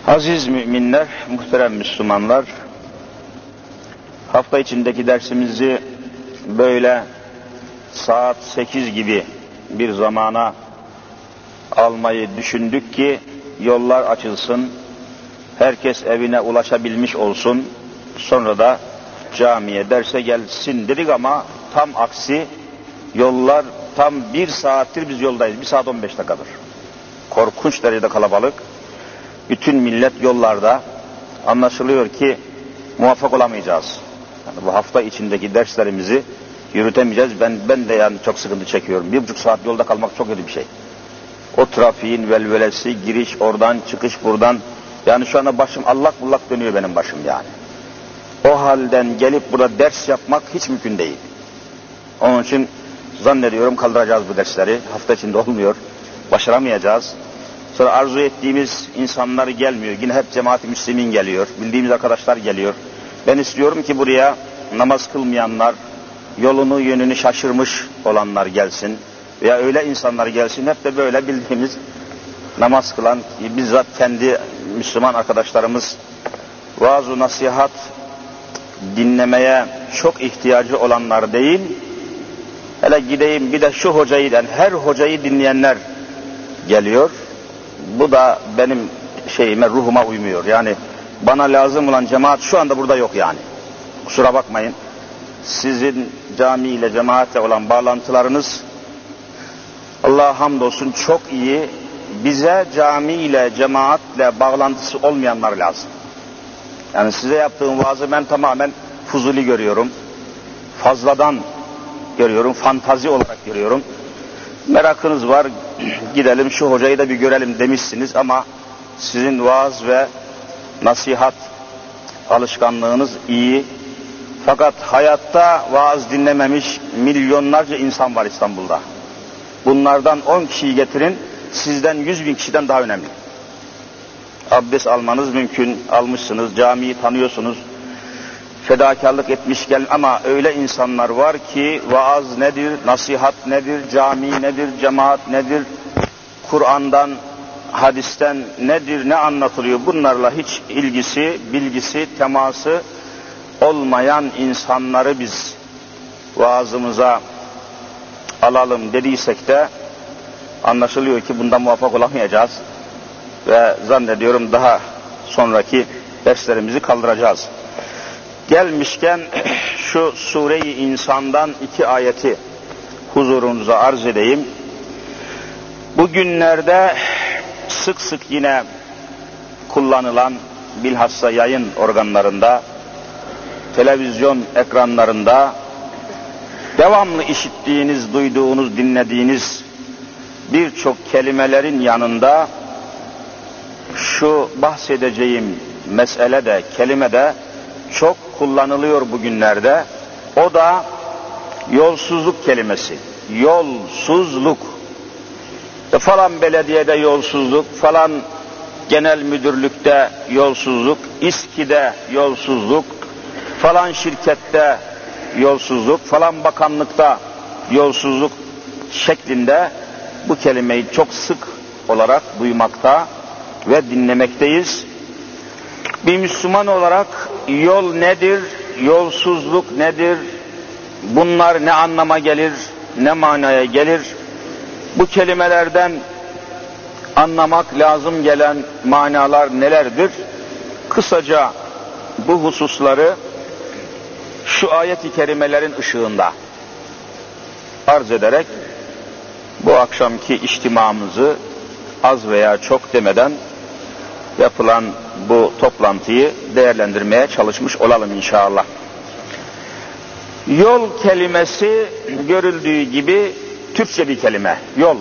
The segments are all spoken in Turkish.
Aziz müminler, muhterem Müslümanlar, hafta içindeki dersimizi böyle saat 8 gibi bir zamana almayı düşündük ki yollar açılsın, herkes evine ulaşabilmiş olsun, sonra da camiye derse gelsin dedik ama tam aksi, yollar tam 1 saattir biz yoldayız, 1 saat 15 dakikadır. Korkunç derecede kalabalık. Bütün millet yollarda, anlaşılıyor ki muvaffak olamayacağız. Yani bu hafta içindeki derslerimizi yürütemeyeceğiz. Ben de yani çok sıkıntı çekiyorum. 1,5 saat yolda kalmak çok kötü bir şey. O trafiğin velvelesi, giriş oradan, çıkış buradan. Yani şu anda başım allak bullak dönüyor benim başım yani. O halden gelip burada ders yapmak hiç mümkün değil. Onun için zannediyorum kaldıracağız bu dersleri. Hafta içinde olmuyor. Başaramayacağız. Sonra arzu ettiğimiz insanlar gelmiyor. Yine hep cemaat-i müslimin geliyor. Bildiğimiz arkadaşlar geliyor. Ben istiyorum ki buraya namaz kılmayanlar, yolunu yönünü şaşırmış olanlar gelsin. Veya öyle insanlar gelsin. Hep de böyle bildiğimiz namaz kılan, bizzat kendi Müslüman arkadaşlarımız vaaz-ı nasihat dinlemeye çok ihtiyacı olanlar değil. Hele gideyim bir de şu hocayı, yani her hocayı dinleyenler geliyor. Bu da benim şeyime, ruhuma uymuyor. Yani bana lazım olan cemaat şu anda burada yok yani. Kusura bakmayın. Sizin camiyle, cemaatle olan bağlantılarınız Allah'a hamdolsun çok iyi. Bize camiyle, cemaatle bağlantısı olmayanlar lazım. Yani size yaptığım vaazı ben tamamen fuzuli görüyorum. Fazladan görüyorum, fantazi olarak görüyorum. Merakınız var, gidelim şu hocayı da bir görelim demişsiniz ama sizin vaaz ve nasihat alışkanlığınız iyi. Fakat hayatta vaaz dinlememiş milyonlarca insan var İstanbul'da. Bunlardan 10 kişiyi getirin, sizden 100.000 kişiden daha önemli. Abdest almanız mümkün, almışsınız, camiyi tanıyorsunuz, fedakarlık etmiş gel ama öyle insanlar var ki vaaz nedir, nasihat nedir, cami nedir, cemaat nedir, Kur'an'dan, hadisten nedir, ne anlatılıyor, bunlarla hiç ilgisi, bilgisi, teması olmayan insanları biz vaazımıza alalım dediysek de anlaşılıyor ki bundan muvaffak olamayacağız ve zannediyorum daha sonraki derslerimizi kaldıracağız. Gelmişken şu Sure-i İnsan'dan 2 ayeti huzurunuza arz edeyim. Bugünlerde sık sık yine kullanılan, bilhassa yayın organlarında, televizyon ekranlarında devamlı işittiğiniz, duyduğunuz, dinlediğiniz birçok kelimelerin yanında şu bahsedeceğim mesele de, kelime de çok kullanılıyor bugünlerde. O da yolsuzluk kelimesi. Yolsuzluk. Falan belediyede yolsuzluk, falan genel müdürlükte yolsuzluk, İSKİ'de yolsuzluk, falan şirkette yolsuzluk, falan bakanlıkta yolsuzluk şeklinde bu kelimeyi çok sık olarak duymakta ve dinlemekteyiz. Bir Müslüman olarak yol nedir, yolsuzluk nedir, bunlar ne anlama gelir, ne manaya gelir, bu kelimelerden anlamak lazım gelen manalar nelerdir? Kısaca bu hususları şu ayet-i kerimelerin ışığında arz ederek bu akşamki içtimamızı az veya çok demeden yapılan bu toplantıyı değerlendirmeye çalışmış olalım inşallah. Yol kelimesi görüldüğü gibi Türkçe bir kelime. Yol.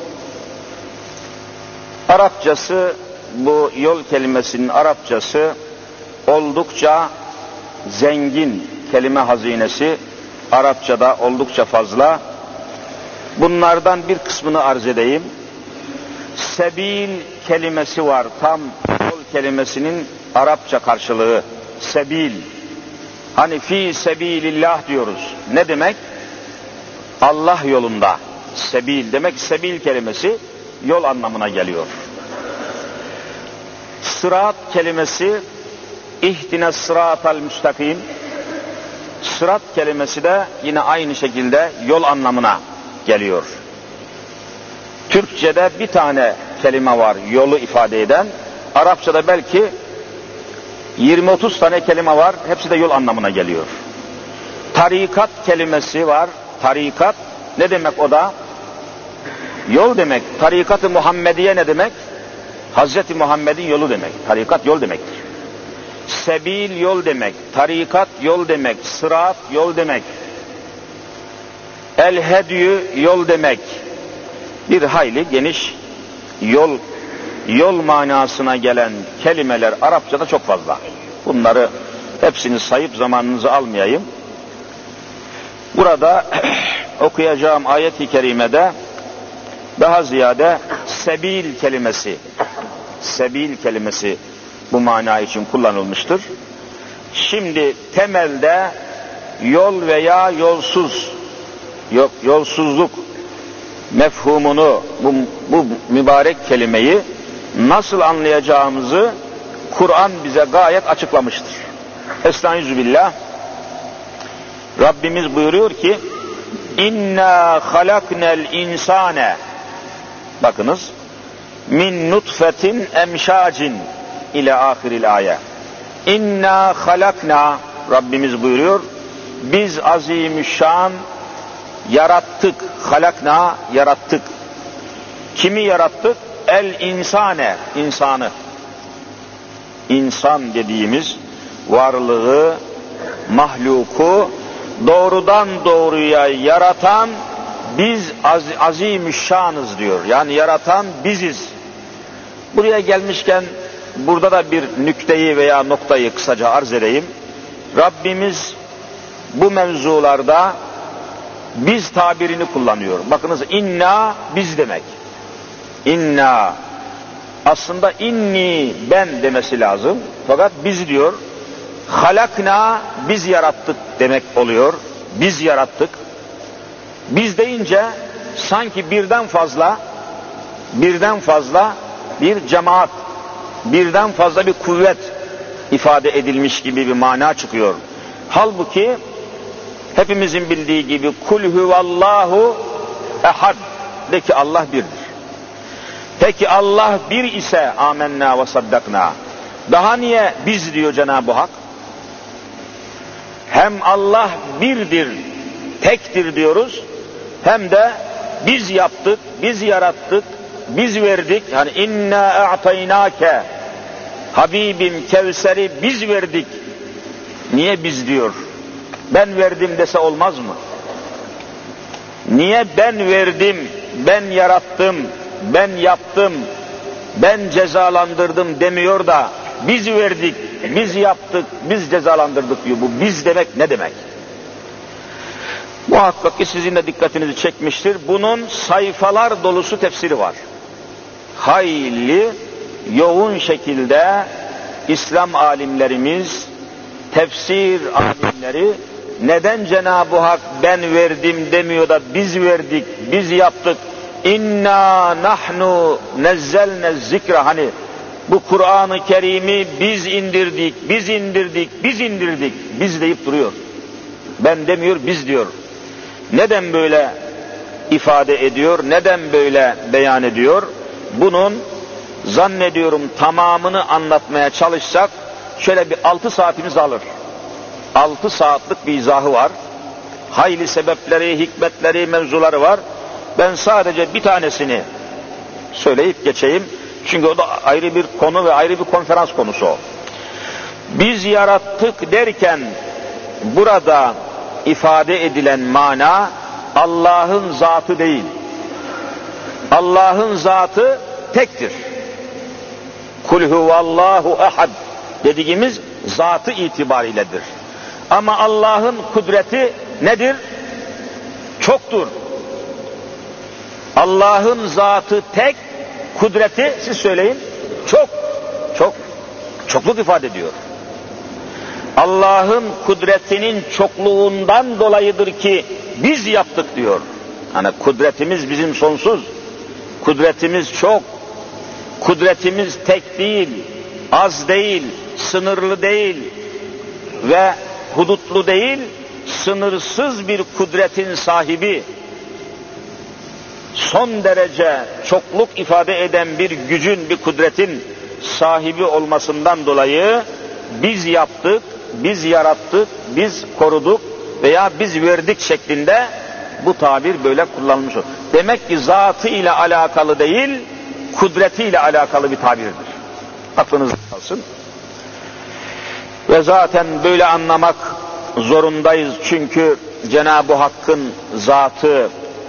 Arapçası, bu yol kelimesinin Arapçası oldukça zengin, kelime hazinesi Arapçada oldukça fazla. Bunlardan bir kısmını arz edeyim. Sebil kelimesi var. Tam yol kelimesinin Arapça karşılığı. Sebil. Hani fi sebilillah diyoruz. Ne demek? Allah yolunda. Sebil demek, sebil kelimesi yol anlamına geliyor. Sırat kelimesi ihdines sıratal müstakim. Sırat kelimesi de yine aynı şekilde yol anlamına geliyor. Türkçe'de bir tane kelime var yolu ifade eden. Arapçada belki 20-30 tane kelime var. Hepsi de yol anlamına geliyor. Tarikat kelimesi var. Tarikat ne demek o da? Yol demek. Tarikat-ı Muhammediye ne demek? Hazreti Muhammed'in yolu demek. Tarikat yol demektir. Sebil yol demek. Tarikat yol demek. Sırat yol demek. El-Hedyu yol demek. Bir hayli geniş yol manasına gelen kelimeler Arapçada çok fazla. Bunları hepsini sayıp zamanınızı almayayım. Burada okuyacağım ayet-i kerimede daha ziyade sebil kelimesi bu mana için kullanılmıştır. Şimdi temelde yol veya yolsuzluk mefhumunu bu mübarek kelimeyi nasıl anlayacağımızı Kur'an bize gayet açıklamıştır. Estağfirullah. Rabbimiz buyuruyor ki İnna halaknel insane, bakınız, min nutfetin emşacin ile ahiril ayet. İnna halakna, Rabbimiz buyuruyor, biz azimüşşan yarattık. Halakna, yarattık. Kimi yarattık? El insane, insanı. İnsan dediğimiz varlığı, mahluku doğrudan doğruya yaratan biz azimüşşanız diyor. Yani yaratan biziz. Buraya gelmişken burada da bir nükteyi veya noktayı kısaca arz edeyim. Rabbimiz bu mevzularda biz tabirini kullanıyor. Bakınız, inna biz demek. İnna aslında inni ben demesi lazım. Fakat biz diyor. Halakna biz yarattık demek oluyor. Biz yarattık. Biz deyince sanki birden fazla bir cemaat, birden fazla bir kuvvet ifade edilmiş gibi bir mana çıkıyor. Halbuki hepimizin bildiği gibi kul huvallahu ehad, de ki Allah birdir. Peki Allah bir ise amenna ve saddakna. Daha niye biz diyor Cenab-ı Hak? Hem Allah birdir, tektir diyoruz, hem de biz yaptık, biz yarattık, biz verdik. Hani inna a'taynake, Habibim Kevser'i biz verdik. Niye biz diyor? Ben verdim dese olmaz mı? Niye ben verdim, ben yarattım, ben yaptım, ben cezalandırdım demiyor da biz verdik, biz yaptık, biz cezalandırdık diyor. Bu biz demek ne demek? Muhakkak ki sizin de dikkatinizi çekmiştir. Bunun sayfalar dolusu tefsiri var. Hayli yoğun şekilde İslam alimlerimiz, tefsir alimleri neden Cenab-ı Hak ben verdim demiyor da biz verdik, biz yaptık. İnna nahnu nezzelne zikra, hani bu Kur'an-ı Kerim'i biz indirdik, biz indirdik, biz indirdik, biz deyip duruyor. Ben demiyor, biz diyor. Neden böyle ifade ediyor, neden böyle beyan ediyor? Bunun zannediyorum tamamını anlatmaya çalışsak şöyle bir 6 saatimiz alır. 6 saatlik bir izahı var. Hayli sebepleri, hikmetleri, mevzuları var. Ben sadece bir tanesini söyleyip geçeyim. Çünkü o da ayrı bir konu ve ayrı bir konferans konusu o. Biz yarattık derken burada ifade edilen mana Allah'ın zatı değil. Allah'ın zatı tektir. Kul huvallahu ehad dediğimiz zatı itibariyledir. Ama Allah'ın kudreti nedir? Çoktur. Allah'ın zatı tek, kudreti siz söyleyin çokluk ifade ediyor. Allah'ın kudretinin çokluğundan dolayıdır ki biz yaptık diyor. Hani kudretimiz bizim sonsuz, kudretimiz çok, kudretimiz tek değil. az değil, sınırlı değil ve hudutlu değil, sınırsız bir kudretin sahibi, son derece çokluk ifade eden bir gücün, bir kudretin sahibi olmasından dolayı biz yaptık, biz yarattık, biz koruduk veya biz verdik şeklinde bu tabir böyle kullanılmış. Demek ki zatı ile alakalı değil, kudreti ile alakalı bir tabirdir. Aklınızda kalsın. Ve zaten böyle anlamak zorundayız. Çünkü Cenab-ı Hakk'ın zatı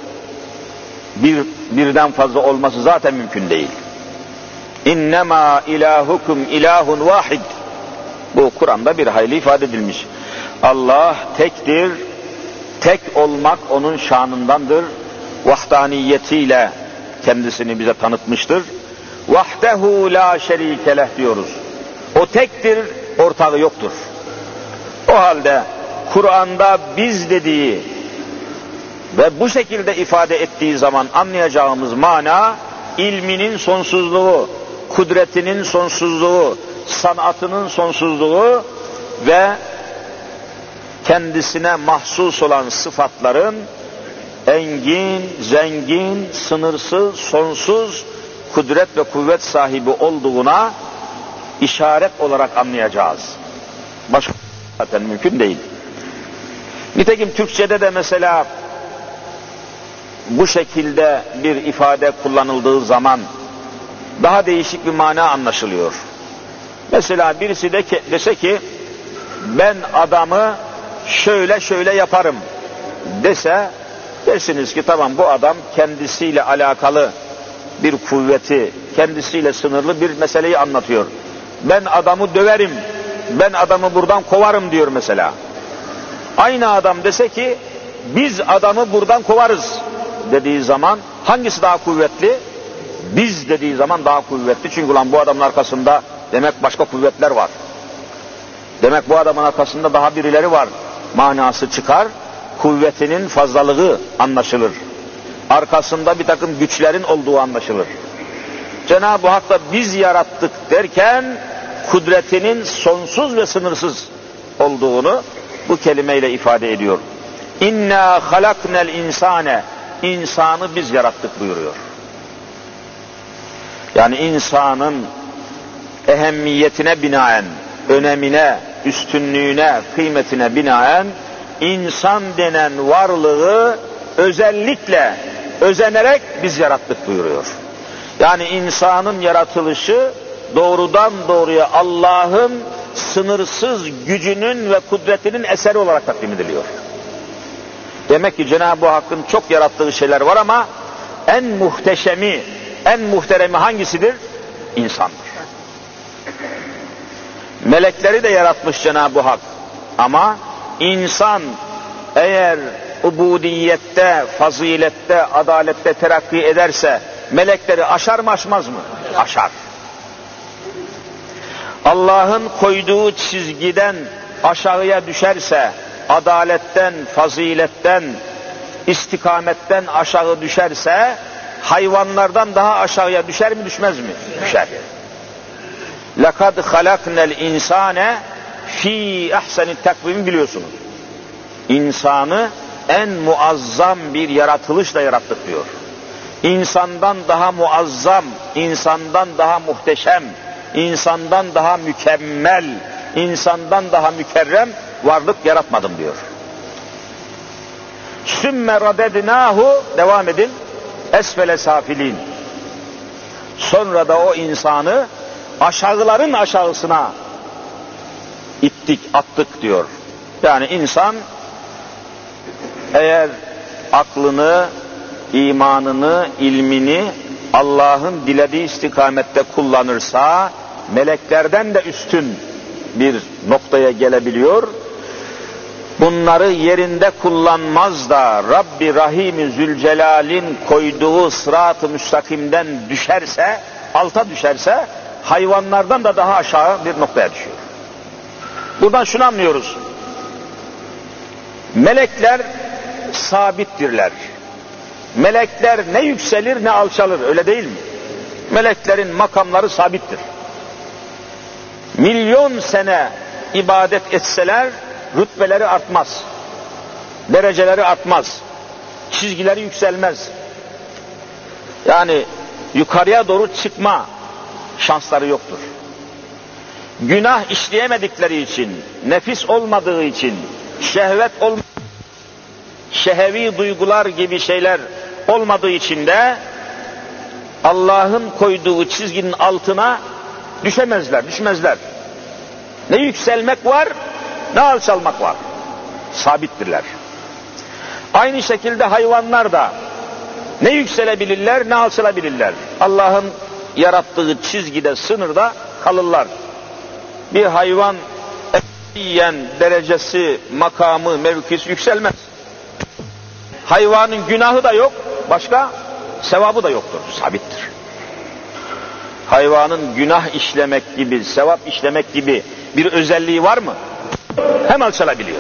birden fazla olması zaten mümkün değil. İnnemâ ilahukum ilahun vahid. Bu Kur'an'da bir hayli ifade edilmiş. Allah tektir. Tek olmak onun şanındandır. Vahdaniyetiyle kendisini bize tanıtmıştır. Vahdehu la şerike leh diyoruz. O tektir, ortağı yoktur. O halde Kur'an'da biz dediği ve bu şekilde ifade ettiği zaman anlayacağımız mana, ilminin sonsuzluğu, kudretinin sonsuzluğu, sanatının sonsuzluğu ve kendisine mahsus olan sıfatların engin, zengin, sınırsız, sonsuz kudret ve kuvvet sahibi olduğuna işaret olarak anlayacağız. Başka zaten mümkün değil. Nitekim Türkçe'de de mesela bu şekilde bir ifade kullanıldığı zaman daha değişik bir mana anlaşılıyor. Mesela birisi dese ki ben adamı şöyle şöyle yaparım dese, dersiniz ki tamam, bu adam kendisiyle alakalı bir kuvveti, kendisiyle sınırlı bir meseleyi anlatıyor. Ben adamı döverim, ben adamı buradan kovarım diyor mesela. Aynı adam dese ki biz adamı buradan kovarız dediği zaman hangisi daha kuvvetli? Biz dediği zaman daha kuvvetli. Çünkü ulan bu adamın arkasında demek başka kuvvetler var. Demek bu adamın arkasında daha birileri var manası çıkar. Kuvvetinin fazlalığı anlaşılır. Arkasında bir takım güçlerin olduğu anlaşılır. Cenab-ı Hak da biz yarattık derken kudretinin sonsuz ve sınırsız olduğunu bu kelimeyle ifade ediyor. İnna halaknel insane, insanı biz yarattık buyuruyor. Yani insanın ehemmiyetine binaen, önemine, üstünlüğüne, kıymetine binaen insan denen varlığı özellikle özenerek biz yarattık buyuruyor. Yani insanın yaratılışı doğrudan doğruya Allah'ın sınırsız gücünün ve kudretinin eseri olarak takdim ediliyor. Demek ki Cenab-ı Hakk'ın çok yarattığı şeyler var ama en muhteşemi, en muhteremi hangisidir? İnsandır. Melekleri de yaratmış Cenab-ı Hak. Ama insan eğer ubudiyette, fazilette, adalette terakki ederse melekleri aşar mı aşmaz mı? Aşar. Allah'ın koyduğu çizgiden aşağıya düşerse, adaletten, faziletten, istikametten aşağı düşerse, hayvanlardan daha aşağıya düşer mi düşmez mi? Düşer. لَقَدْ خَلَقْنَا الْاِنْسَانَ ف۪ي اَحْسَنِ التَّقْوِيم'i biliyorsunuz. İnsanı en muazzam bir yaratılışla yarattık diyor. İnsandan daha muazzam, insandan daha muhteşem, insandan daha mükemmel, insandan daha mükerrem varlık yaratmadım diyor. Sümme radednahu, devam edin, esfele safilin. Sonra da o insanı aşağıların aşağısına ittik, attık diyor. Yani insan eğer aklını, imanını, ilmini Allah'ın dilediği istikamette kullanırsa meleklerden de üstün bir noktaya gelebiliyor. Bunları yerinde kullanmaz da Rabbi Rahim-i Zülcelal'in koyduğu sırat-ı müstakimden düşerse, alta düşerse hayvanlardan da daha aşağı bir noktaya düşüyor. Buradan şunu anlıyoruz. Melekler sabittirler. Melekler ne yükselir ne alçalır, öyle değil mi? Meleklerin makamları sabittir. milyon sene ibadet etseler rütbeleri artmaz, dereceleri artmaz, çizgileri yükselmez. Yani yukarıya doğru çıkma şansları yoktur. Günah işleyemedikleri için, nefis olmadığı için, şehvet şehevi duygular gibi şeyler olmadığı için de Allah'ın koyduğu çizginin altına düşmezler. Ne yükselmek var, ne alçalmak var. Sabittirler. Aynı şekilde hayvanlar da ne yükselebilirler, ne alçalabilirler. Allah'ın yarattığı çizgide, sınırda kalırlar. Bir hayvan yiyen derecesi, makamı, mevkisi yükselmez. Hayvanın günahı da yok, başka sevabı da yoktur, sabittir. Hayvanın günah işlemek gibi, sevap işlemek gibi bir özelliği var mı? Hem alçalabiliyor.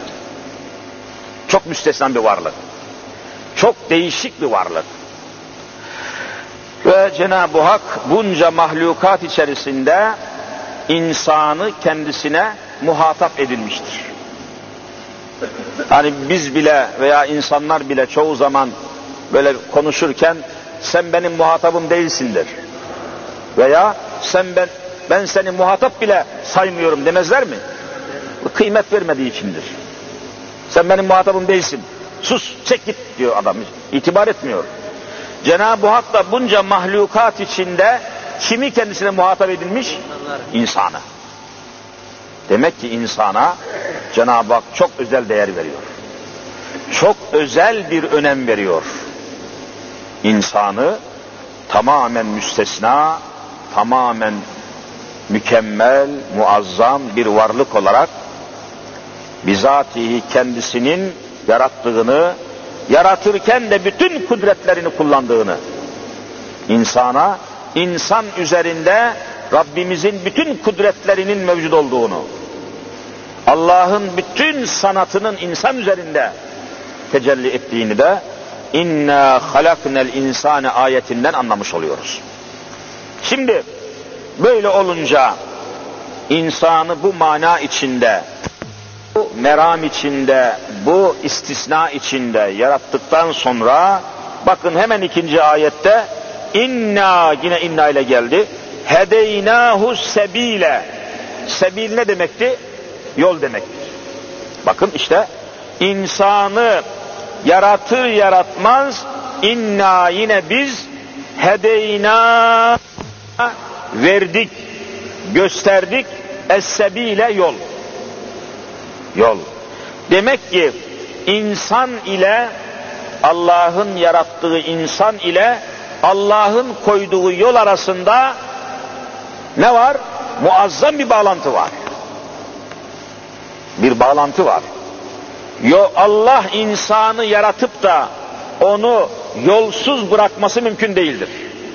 Çok müstesna bir varlık. Çok değişik bir varlık. Ve Cenab-ı Hak bunca mahlukat içerisinde insanı kendisine muhatap edilmiştir. Hani biz bile veya insanlar bile çoğu zaman böyle konuşurken sen benim muhatabım değilsindir. Veya ben seni muhatap bile saymıyorum demezler mi? Bu kıymet vermediği içindir. Sen benim muhatabım değilsin. Sus, çek git diyor adam. İtibar etmiyor. Cenab-ı Hak da bunca mahlukat içinde kimi kendisine muhatap edilmiş? İnsanı. Demek ki insana Cenab-ı Hak çok özel değer veriyor. Çok özel bir önem veriyor. İnsanı tamamen müstesna, tamamen mükemmel, muazzam bir varlık olarak bizatihi kendisinin yarattığını, yaratırken de bütün kudretlerini kullandığını, insana, insan üzerinde Rabbimizin bütün kudretlerinin mevcut olduğunu, Allah'ın bütün sanatının insan üzerinde tecelli ettiğini de inna halaknel insane ayetinden anlamış oluyoruz. Şimdi böyle olunca insanı bu mana içinde, bu meram içinde, bu istisna içinde yarattıktan sonra bakın hemen ikinci ayette inna, yine inna ile geldi. Hedeynahu sebile. Sebil ne demekti? Yol demektir. Bakın işte insanı yaratır yaratmaz inna, yine biz hedeyna verdik, gösterdik, es-sebile yol. Yol. Demek ki insan ile Allah'ın yarattığı insan ile Allah'ın koyduğu yol arasında ne var? Muazzam bir bağlantı var. Bir bağlantı var. Allah insanı yaratıp da onu yolsuz bırakması mümkün değildir.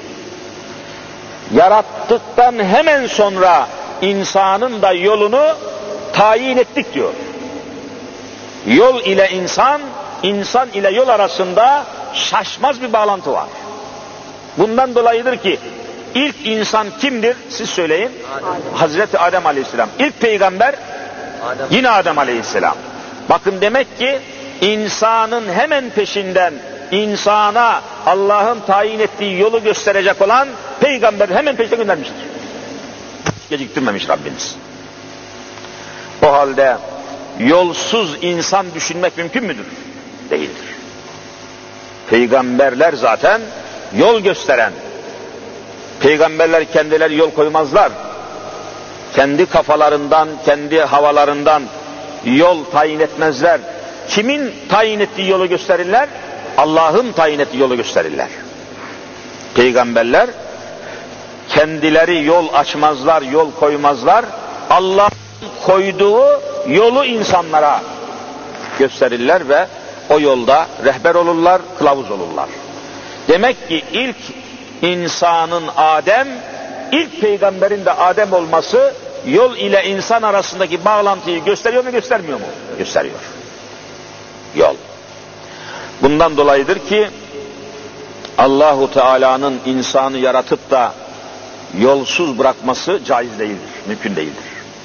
Yarattıktan hemen sonra insanın da yolunu tayin ettik diyor. Yol ile insan, insan ile yol arasında şaşmaz bir bağlantı var. Bundan dolayıdır ki ilk insan kimdir? Siz söyleyin. Hazreti Adem Aleyhisselam. İlk peygamber yine Adem Aleyhisselam. Bakın demek ki insanın hemen peşinden insana Allah'ın tayin ettiği yolu gösterecek olan peygamber hemen peşine göndermiştir. Geciktirmemiş Rabbimiz. O halde yolsuz insan düşünmek mümkün müdür? Değildir. Peygamberler zaten yol gösteren. Peygamberler kendileri yol koymazlar. Kendi kafalarından, kendi havalarından yol tayin etmezler. Kimin tayin ettiği yolu gösterirler? Allah'ın tayin ettiği yolu gösterirler. Peygamberler kendileri yol açmazlar, yol koymazlar. Allah'ın koyduğu yolu insanlara gösterirler ve o yolda rehber olurlar, kılavuz olurlar. Demek ki ilk insanın Adem, ilk peygamberin de Adem olması yol ile insan arasındaki bağlantıyı gösteriyor mu, göstermiyor mu? Gösteriyor. Yol. Bundan dolayıdır ki Allahu Teala'nın insanı yaratıp da yolsuz bırakması caiz değildir, mümkün değildir.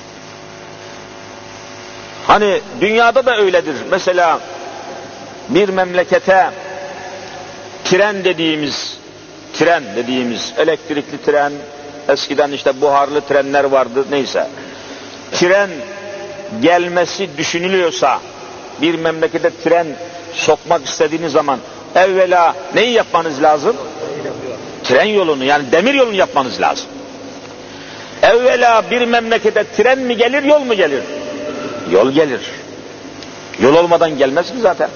Hani dünyada da öyledir. Mesela bir memlekete tren dediğimiz elektrikli tren, eskiden işte buharlı trenler vardı, neyse. Tren gelmesi düşünülüyorsa, bir memlekete tren sokmak istediğiniz zaman evvela neyi yapmanız lazım? Tren yolunu, yani demir yolunu yapmanız lazım. Evvela bir memlekete tren mi gelir, yol mu gelir? Yol gelir. Yol olmadan gelmez mi zaten?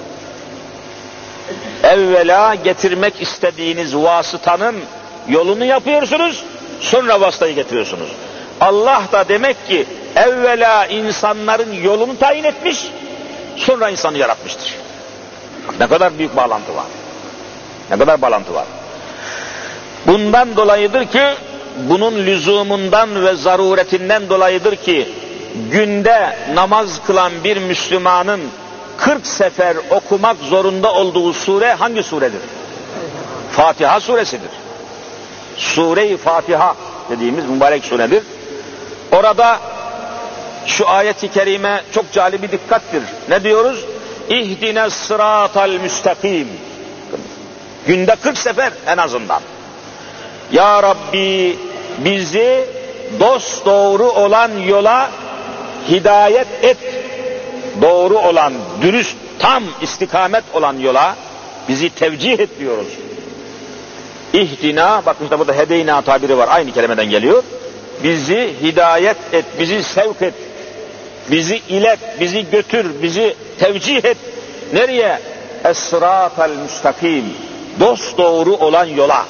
Evvela getirmek istediğiniz vasıtanın yolunu yapıyorsunuz, sonra vasıtayı getiriyorsunuz. Allah da demek ki evvela insanların yolunu tayin etmiş, sonra insanı yaratmıştır. Ne kadar büyük bağlantı var. Ne kadar bağlantı var. Bundan dolayıdır ki, bunun lüzumundan ve zaruretinden dolayıdır ki, günde namaz kılan bir Müslümanın 40 sefer okumak zorunda olduğu sure hangi suredir? Fatiha suresidir. Sure-i Fatiha dediğimiz mübarek suredir. Orada şu ayet-i kerime çok cali bir dikkattir. Ne diyoruz? İhdine sıratal müstakim. Günde 40 sefer en azından. Ya Rabbi bizi dosdoğru olan yola hidayet et. Doğru olan, dürüst, tam istikamet olan yola bizi tevcih et diyoruz. İhdina, bakın işte burada hedeyna tabiri var, aynı kelimeden geliyor. Bizi hidayet et, bizi sevk et, bizi ilet, bizi götür, bizi tevcih et. Nereye? Es-sıratal müstakim, dosdoğru olan yola.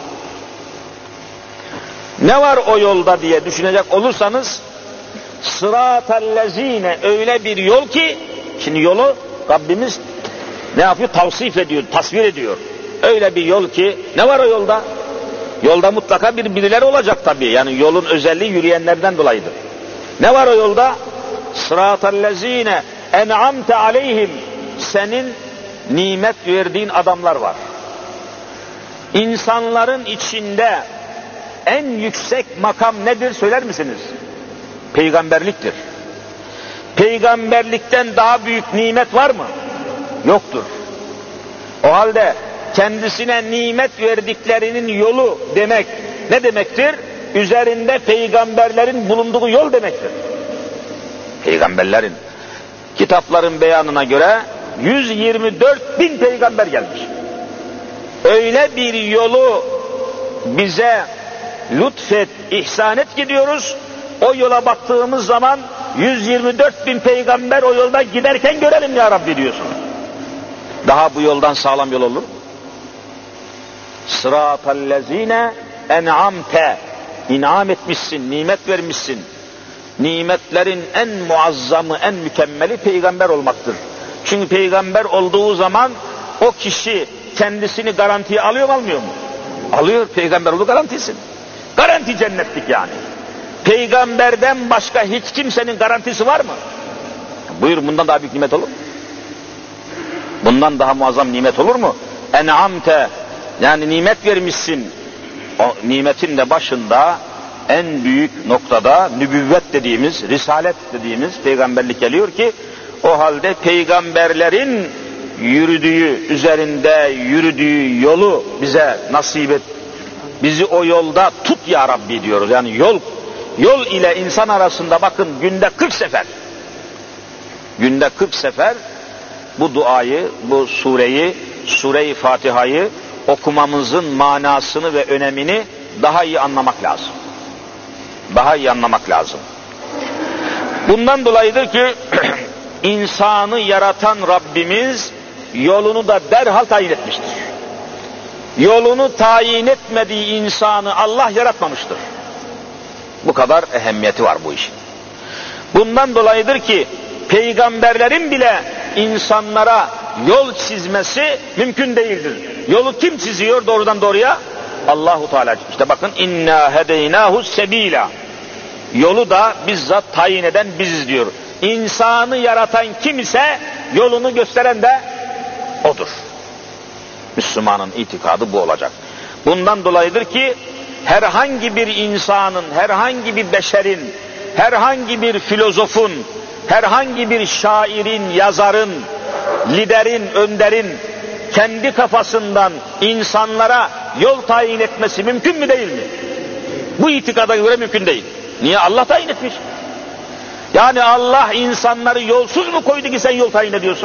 Ne var o yolda diye düşünecek olursanız, sıratallezine, öyle bir yol ki, şimdi yolu Rabbimiz ne yapıyor? Tavsif ediyor, tasvir ediyor. Öyle bir yol ki, ne var o yolda? Yolda mutlaka birileri olacak tabii. Yani yolun özelliği yürüyenlerden dolayıdır. Ne var o yolda? Sıratallezine en'amte aleyhim, senin nimet verdiğin adamlar var. İnsanların içinde en yüksek makam nedir söyler misiniz? Peygamberliktir. Peygamberlikten daha büyük nimet var mı? Yoktur. O halde kendisine nimet verdiklerinin yolu demek ne demektir? Üzerinde peygamberlerin bulunduğu yol demektir. Peygamberlerin, kitapların beyanına göre 124.000 peygamber gelmiş. Öyle bir yolu bize lütfet, ihsan et gidiyoruz. O yola baktığımız zaman 124.000 peygamber o yolda giderken görelim ya Rabbi diyorsun. Daha bu yoldan sağlam yol olur. Sıratallezine en'amte, inam etmişsin, nimet vermişsin. Nimetlerin en muazzamı, en mükemmeli peygamber olmaktır. Çünkü peygamber olduğu zaman o kişi kendisini garantiye alıyor mu, almıyor mu? Alıyor, peygamber olduğu garantisi. Garanti cennetlik yani. Peygamberden başka hiç kimsenin garantisi var mı? Buyur, bundan daha büyük nimet olur mu? Bundan daha muazzam nimet olur mu? En'amte, yani nimet vermişsin. O nimetin de başında en büyük noktada nübüvvet dediğimiz, risalet dediğimiz peygamberlik geliyor ki, o halde peygamberlerin yürüdüğü, üzerinde yürüdüğü yolu bize nasip et. Bizi o yolda tut ya Rabbi diyoruz. Yani yol ile insan arasında bakın günde 40 sefer. Günde 40 sefer bu duayı, bu sureyi, Sure-i Fatiha'yı okumamızın manasını ve önemini daha iyi anlamak lazım. Daha iyi anlamak lazım. Bundan dolayıdır ki insanı yaratan Rabbimiz yolunu da derhal tayin etmiştir. Yolunu tayin etmediği insanı Allah yaratmamıştır. Bu kadar ehemmiyeti var bu işin. Bundan dolayıdır ki peygamberlerin bile insanlara yol çizmesi mümkün değildir. Yolu kim çiziyor doğrudan doğruya? Allahu Teala. İşte bakın inna hedeynahu sebila. Yolu da bizzat tayin eden biziz diyor. İnsanı yaratan kim ise yolunu gösteren de odur. Müslümanın itikadı bu olacak. Bundan dolayıdır ki herhangi bir insanın, herhangi bir beşerin, herhangi bir filozofun, herhangi bir şairin, yazarın, liderin, önderin kendi kafasından insanlara yol tayin etmesi mümkün mü değil mi? Bu itikada göre mümkün değil. Niye? Allah tayin etmiş. Yani Allah insanları yolsuz mu koydu ki sen yol tayin ediyorsun?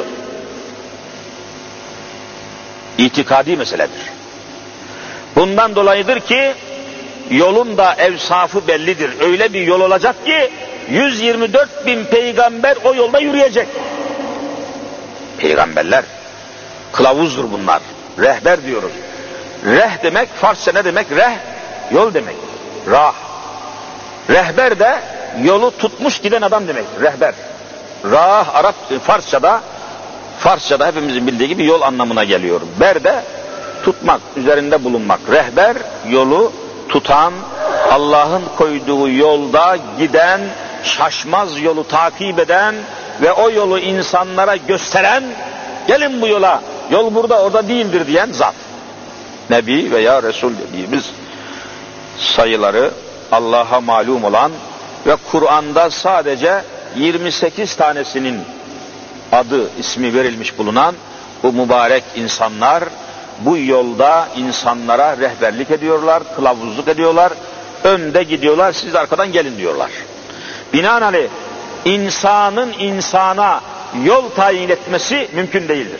İtikadi meseledir. Bundan dolayıdır ki yolun da evsafı bellidir. Öyle bir yol olacak ki 124 bin peygamber o yolda yürüyecek. Peygamberler kılavuzdur bunlar. Rehber diyoruz. Reh demek Farsça ne demek? Reh yol demek. Rah. Rehber de yolu tutmuş giden adam demek. Rehber. Rah Arap Farsçada hepimizin bildiği gibi yol anlamına geliyor. Ber de tutmak, üzerinde bulunmak. Rehber yolu tutan, Allah'ın koyduğu yolda giden, şaşmaz yolu takip eden ve o yolu insanlara gösteren, gelin bu yola, yol burada orada değildir diyen zat. Nebi veya Resul dediğimiz sayıları Allah'a malum olan ve Kur'an'da sadece 28 tanesinin adı, ismi verilmiş bulunan bu mübarek insanlar bu yolda insanlara rehberlik ediyorlar, kılavuzluk ediyorlar, önde gidiyorlar, siz arkadan gelin diyorlar. Binaenaleyh insanın insana yol tayin etmesi mümkün değildir.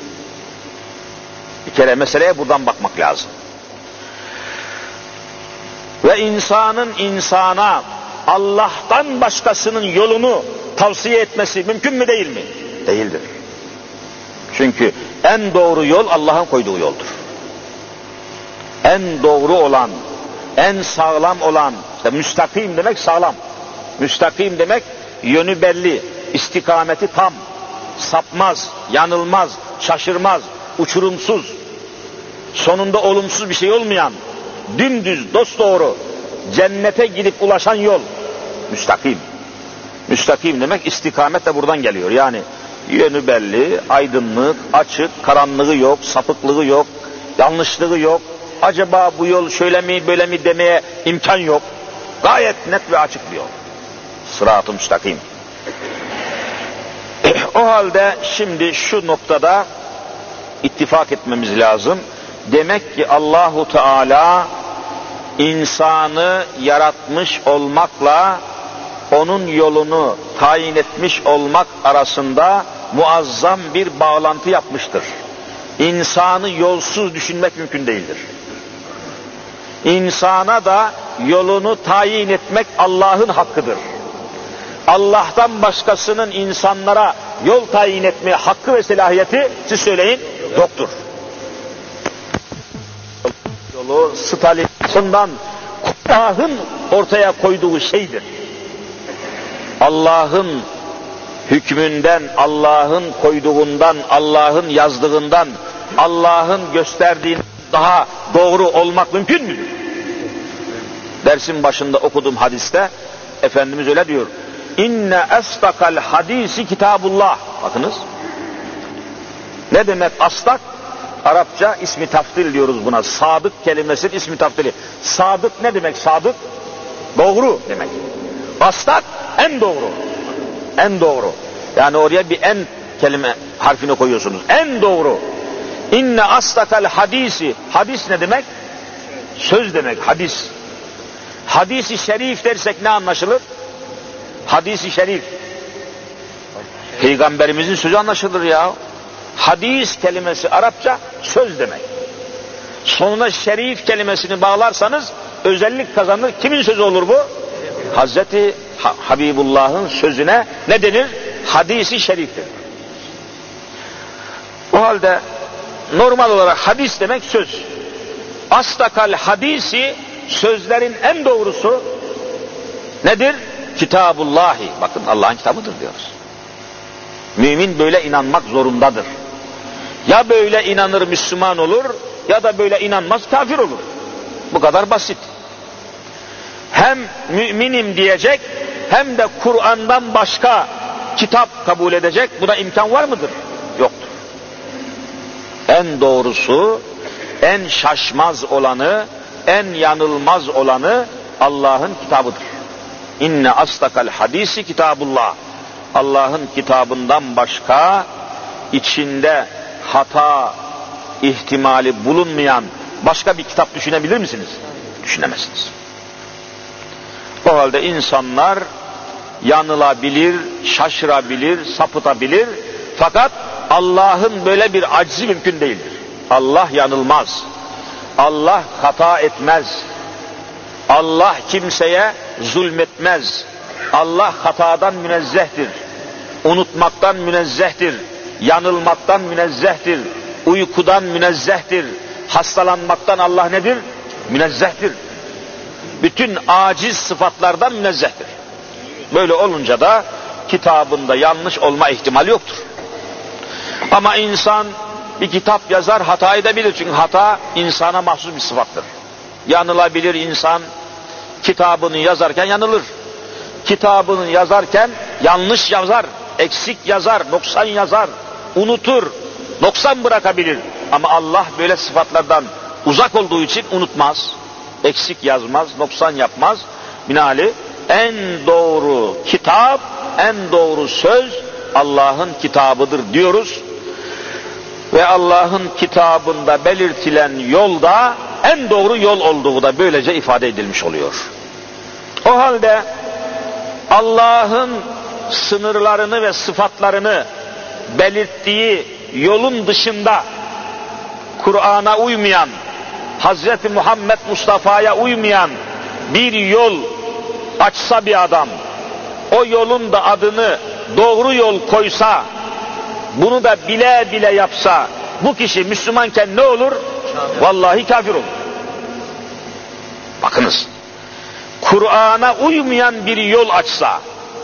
Bir kere meseleye buradan bakmak lazım. Ve insanın insana Allah'tan başkasının yolunu tavsiye etmesi mümkün mü değil mi? Değildir. Çünkü en doğru yol Allah'ın koyduğu yoldur. En doğru olan, en sağlam olan, işte müstakim demek sağlam. Müstakim demek yönü belli, istikameti tam, sapmaz, yanılmaz, şaşırmaz, uçurumsuz, sonunda olumsuz bir şey olmayan, dümdüz, dosdoğru, cennete gidip ulaşan yol. Müstakim. Müstakim demek istikamet de buradan geliyor. Yani yönü belli, aydınlık, açık, karanlığı yok, sapıklığı yok, yanlışlığı yok. Acaba bu yol şöyle mi böyle mi demeye imkan yok. Gayet net ve açık bir yol. Sırat-ı müstakim. O halde şimdi şu noktada ittifak etmemiz lazım. Demek ki Allahu Teala insanı yaratmış olmakla onun yolunu tayin etmiş olmak arasında muazzam bir bağlantı yapmıştır. İnsanı yolsuz düşünmek mümkün değildir. İnsana da yolunu tayin etmek Allah'ın hakkıdır. Allah'tan başkasının insanlara yol tayin etmeye hakkı ve selahiyeti, siz söyleyin, yoktur. Yolu Stalin'den Allah'ın ortaya koyduğu şeydir. Allah'ın hükmünden, Allah'ın koyduğundan, Allah'ın yazdığından, Allah'ın gösterdiğinden daha doğru olmak mümkün müdür? Dersin başında okuduğum hadiste Efendimiz öyle diyor. İnne estakal hadisi kitabullah. Bakınız. Ne demek astak? Arapça ismi taftil diyoruz buna. Sadık kelimesinin ismi taftili. Sadık ne demek sadık? Doğru demek. Astak en doğru. En doğru. Yani oraya bir en kelime harfini koyuyorsunuz. En doğru. İnne astakal hadisi. Hadis ne demek? Söz demek. Hadis. Hadis-i şerif dersek ne anlaşılır? Hadis-i şerif. Peygamberimizin sözü anlaşılır ya. Hadis kelimesi Arapça söz demek. Sonuna şerif kelimesini bağlarsanız özellik kazanır. Kimin sözü olur bu? Hazreti Habibullah'ın sözüne ne denir? Hadis-i şeriftir. O halde normal olarak hadis demek söz. Astakal hadisi, sözlerin en doğrusu nedir? Kitabullahi. Bakın Allah'ın kitabıdır diyoruz. Mümin böyle inanmak zorundadır. Ya böyle inanır Müslüman olur ya da böyle inanmaz kafir olur. Bu kadar basit. Hem müminim diyecek hem de Kur'an'dan başka kitap kabul edecek. Buna imkan var mıdır? Yoktur. En doğrusu, en şaşmaz olanı, en yanılmaz olanı Allah'ın kitabıdır. İnne astakal hadisi kitabullah. Allah'ın kitabından başka içinde hata ihtimali bulunmayan başka bir kitap düşünebilir misiniz? Düşünemezsiniz. O halde insanlar yanılabilir, şaşırabilir, sapıtabilir. Fakat Allah'ın böyle bir acizi mümkün değildir. Allah yanılmaz. Allah hata etmez. Allah kimseye zulmetmez. Allah hatadan münezzehtir. Unutmaktan münezzehtir. Yanılmaktan münezzehtir. Uykudan münezzehtir. Hastalanmaktan Allah nedir? Münezzehtir. Bütün aciz sıfatlardan münezzehtir. Böyle olunca da kitabında yanlış olma ihtimali yoktur. Ama insan bir kitap yazar, hata edebilir. Çünkü hata insana mahsus bir sıfattır. Yanılabilir insan, kitabını yazarken yanılır. Kitabını yazarken yanlış yazar, eksik yazar, noksan yazar, unutur, noksan bırakabilir. Ama Allah böyle sıfatlardan uzak olduğu için unutmaz, eksik yazmaz, noksan yapmaz. Binaenaleyh en doğru kitap, en doğru söz Allah'ın kitabıdır diyoruz. Ve Allah'ın kitabında belirtilen yolda en doğru yol olduğu da böylece ifade edilmiş oluyor. O halde Allah'ın sınırlarını ve sıfatlarını belirttiği yolun dışında Kur'an'a uymayan, Hazreti Muhammed Mustafa'ya uymayan bir yol açsa bir adam, o yolun da adını doğru yol koysa, bunu da bile bile yapsa, bu kişi Müslümanken ne olur? Vallahi kafir olur. Bakınız, Kur'an'a uymayan bir yol açsa,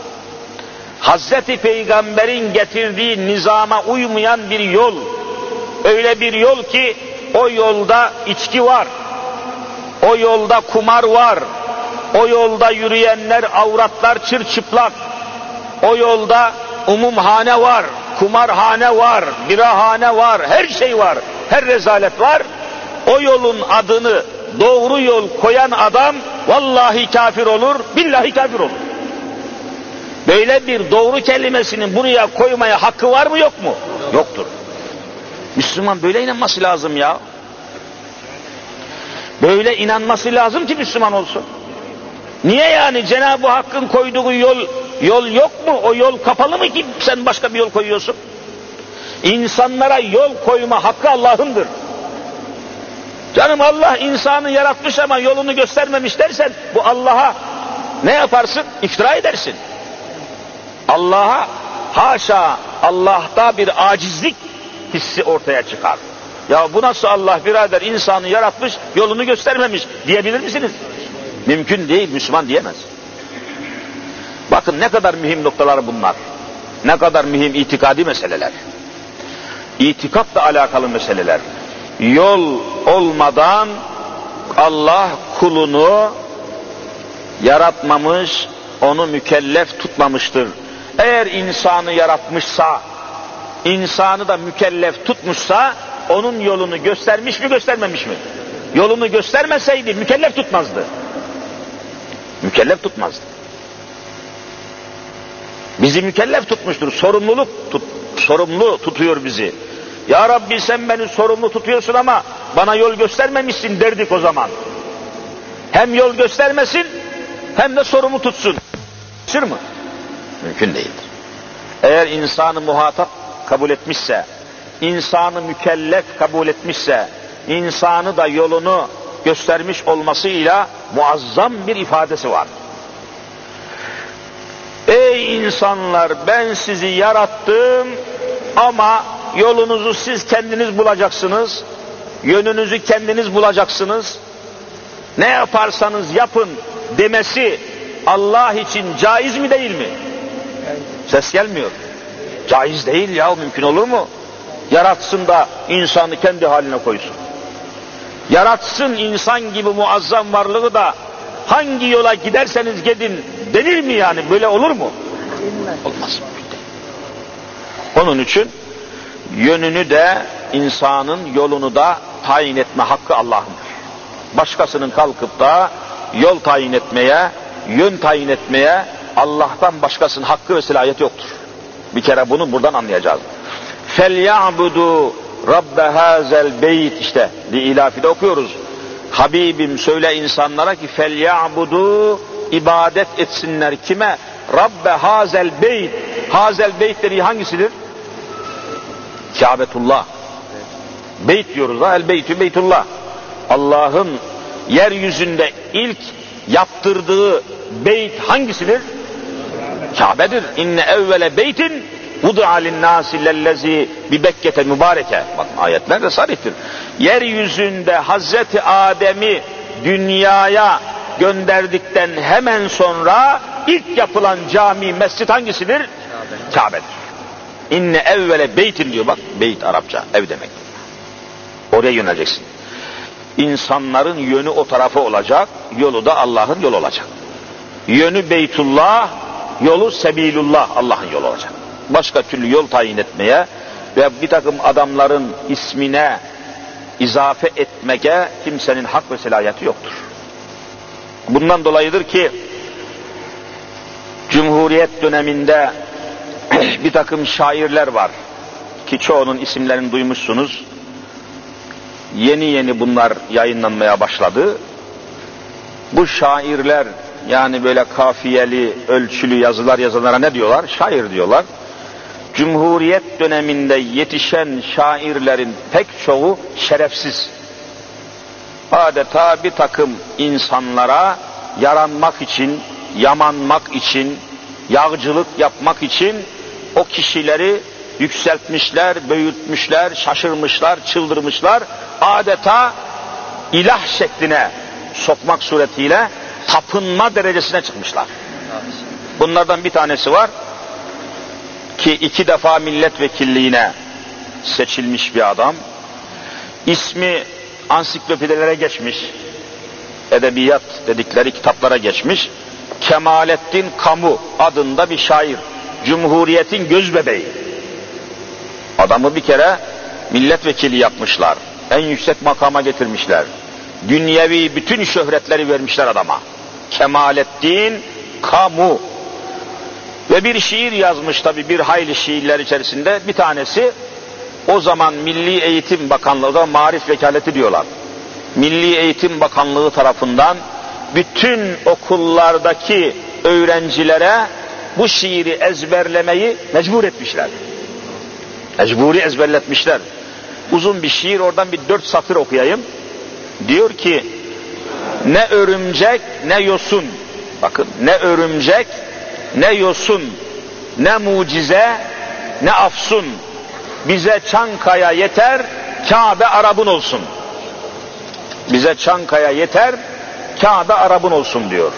Hazreti Peygamber'in getirdiği nizama uymayan bir yol, öyle bir yol ki o yolda içki var, o yolda kumar var, o yolda yürüyenler avratlar çırçıplak, o yolda umumhane var, kumarhane var, birahane var, her şey var, her rezalet var. O yolun adını doğru yol koyan adam vallahi kafir olur, billahi kafir olur. Böyle bir doğru kelimesini buraya koymaya hakkı var mı yok mu? Yoktur. Müslüman böyle inanması lazım ya. Böyle inanması lazım ki Müslüman olsun. Niye yani Cenab-ı Hakk'ın koyduğu yol yok mu? O yol kapalı mı ki sen başka bir yol koyuyorsun? İnsanlara yol koyma hakkı Allah'ındır. Canım Allah insanı yaratmış ama yolunu göstermemiş dersen bu Allah'a ne yaparsın? İftira edersin. Allah'a haşa, Allah'ta bir acizlik hissi ortaya çıkar. Ya bu nasıl Allah birader insanı yaratmış yolunu göstermemiş diyebilir misiniz? Mümkün değil, Müslüman diyemez. Bakın ne kadar mühim noktalar bunlar. Ne kadar mühim itikadi meseleler. İtikatla alakalı meseleler. Yol olmadan Allah kulunu yaratmamış, onu mükellef tutmamıştır. Eğer insanı yaratmışsa, insanı da mükellef tutmuşsa, onun yolunu göstermiş mi göstermemiş mi? Yolunu göstermeseydi mükellef tutmazdı. Mükellef tutmazdı. Bizi mükellef tutmuştur, sorumlu tutuyor bizi. Ya Rabbi sen beni sorumlu tutuyorsun ama bana yol göstermemişsin derdik o zaman. Hem yol göstermesin hem de sorumlu tutsun. Sır mı? Mümkün değildir. Eğer insanı muhatap kabul etmişse, insanı mükellef kabul etmişse, insanı da yolunu göstermiş olmasıyla muazzam bir ifadesi var. Ey insanlar ben sizi yarattım ama yolunuzu siz kendiniz bulacaksınız, yönünüzü kendiniz bulacaksınız, ne yaparsanız yapın demesi Allah için caiz mi değil mi? Ses gelmiyor. Caiz değil ya, mümkün olur mu? Yaratsın da insanı kendi haline koysun. Yaratsın insan gibi muazzam varlığı da hangi yola giderseniz gidin denir mi yani? Böyle olur mu? Olmaz. Onun için yönünü de insanın yolunu da tayin etme hakkı Allah'ındır. Başkasının kalkıp da yol tayin etmeye, yön tayin etmeye Allah'tan başkasının hakkı ve selahiyeti yoktur. Bir kere bunu buradan anlayacağız. فَلْيَعْبُدُوا رَبَّ هَذَا الْبَيْتِ işte İlafi'de okuyoruz. Habibim söyle insanlara ki فَلْيَعْبُدُوا ibadet etsinler kime? Rabbe hazel beyt. Hazel beyt dediği hangisidir? Kâbetullah. Beyt diyoruz ha. El beytü beytullah. Allah'ın yeryüzünde ilk yaptırdığı beyt hangisidir? Kabe'dir. İnne evvele beytin vudu'a linnâsi lellezî bi Bekke'te mübareke. Bakın ayetler de sarihtir. Yeryüzünde Hazreti Adem'i dünyaya gönderdikten hemen sonra ilk yapılan cami, mescit hangisidir? Kabe'dir. İnne evvele beytin diyor bak. Beyt Arapça, ev demek. Oraya yöneleceksin. İnsanların yönü o tarafa olacak, yolu da Allah'ın yolu olacak. Yönü Beytullah, yolu Sebilullah, Allah'ın yolu olacak. Başka türlü yol tayin etmeye ve bir takım adamların ismine izafe etmeye kimsenin hak ve selahiyeti yoktur. Bundan dolayıdır ki Cumhuriyet döneminde bir takım şairler var ki çoğunun isimlerini duymuşsunuz. Yeni yeni bunlar yayınlanmaya başladı. Bu şairler yani böyle kafiyeli, ölçülü yazılar yazanlara ne diyorlar? Şair diyorlar. Cumhuriyet döneminde yetişen şairlerin pek çoğu şerefsiz. Adeta bir takım insanlara yaranmak için, yamanmak için, yağcılık yapmak için o kişileri yükseltmişler, büyütmüşler, şaşırmışlar, çıldırmışlar. Adeta ilah şekline sokmak suretiyle tapınma derecesine çıkmışlar. Bunlardan bir tanesi var ki 2 defa milletvekilliğine seçilmiş bir adam. İsmi ansiklopedilere geçmiş. Edebiyat dedikleri kitaplara geçmiş. Kemalettin Kamu adında bir şair. Cumhuriyetin gözbebeği. Adamı bir kere milletvekili yapmışlar. En yüksek makama getirmişler. Dünyevi bütün şöhretleri vermişler adama. Kemalettin Kamu. Ve bir şiir yazmış tabi bir hayli şiirler içerisinde. Bir tanesi o zaman Milli Eğitim Bakanlığı da Marif Vekaleti diyorlar. Milli Eğitim Bakanlığı tarafından bütün okullardaki öğrencilere bu şiiri ezberlemeyi mecbur etmişler. Mecburi ezberletmişler. Uzun bir şiir, oradan bir 4 satır okuyayım. Diyor ki, ne örümcek ne yosun, bakın ne örümcek ne yosun, ne mucize ne afsun, bize Çankaya yeter, Kabe Arap'ın olsun. Bize Çankaya yeter, Kabe Arap'ın olsun diyor.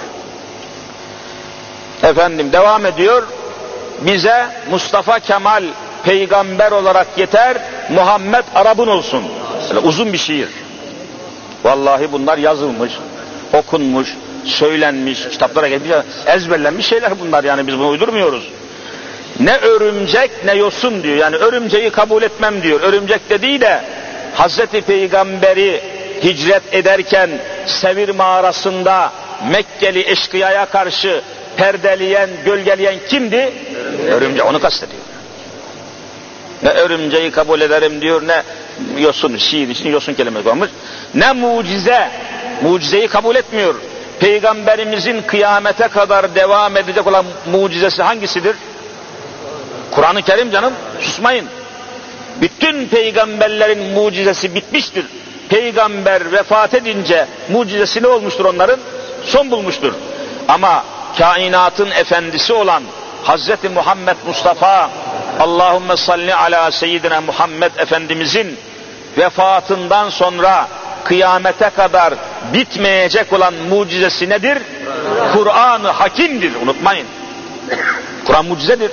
Efendim devam ediyor, bize Mustafa Kemal peygamber olarak yeter, Muhammed Arap'ın olsun. Böyle uzun bir şiir. Vallahi bunlar yazılmış, okunmuş, söylenmiş, kitaplara gelmiş, ezberlenmiş şeyler bunlar, yani biz bunu uydurmuyoruz. Ne örümcek ne yosun diyor, yani örümceği kabul etmem diyor. Örümcek dediği de Hazreti Peygamberi hicret ederken Sevir mağarasında Mekkeli eşkıyaya karşı perdeleyen, gölgeleyen kimdi? Örümcek, onu kastediyor. Ne örümceği kabul ederim diyor, ne yosun, şiir için yosun kelimesi koymuş. Ne mucize, mucizeyi kabul etmiyor. Peygamberimizin kıyamete kadar devam edecek olan mucizesi hangisidir? Kur'an-ı Kerim canım, susmayın. Bütün peygamberlerin mucizesi bitmiştir. Peygamber vefat edince mucizesi ne olmuştur onların? Son bulmuştur. Ama kainatın efendisi olan Hazreti Muhammed Mustafa, Allahümme salli ala seyyidina Muhammed Efendimizin vefatından sonra kıyamete kadar bitmeyecek olan mucizesi nedir? Kur'an-ı Hakim'dir, unutmayın. Kur'an mucizedir.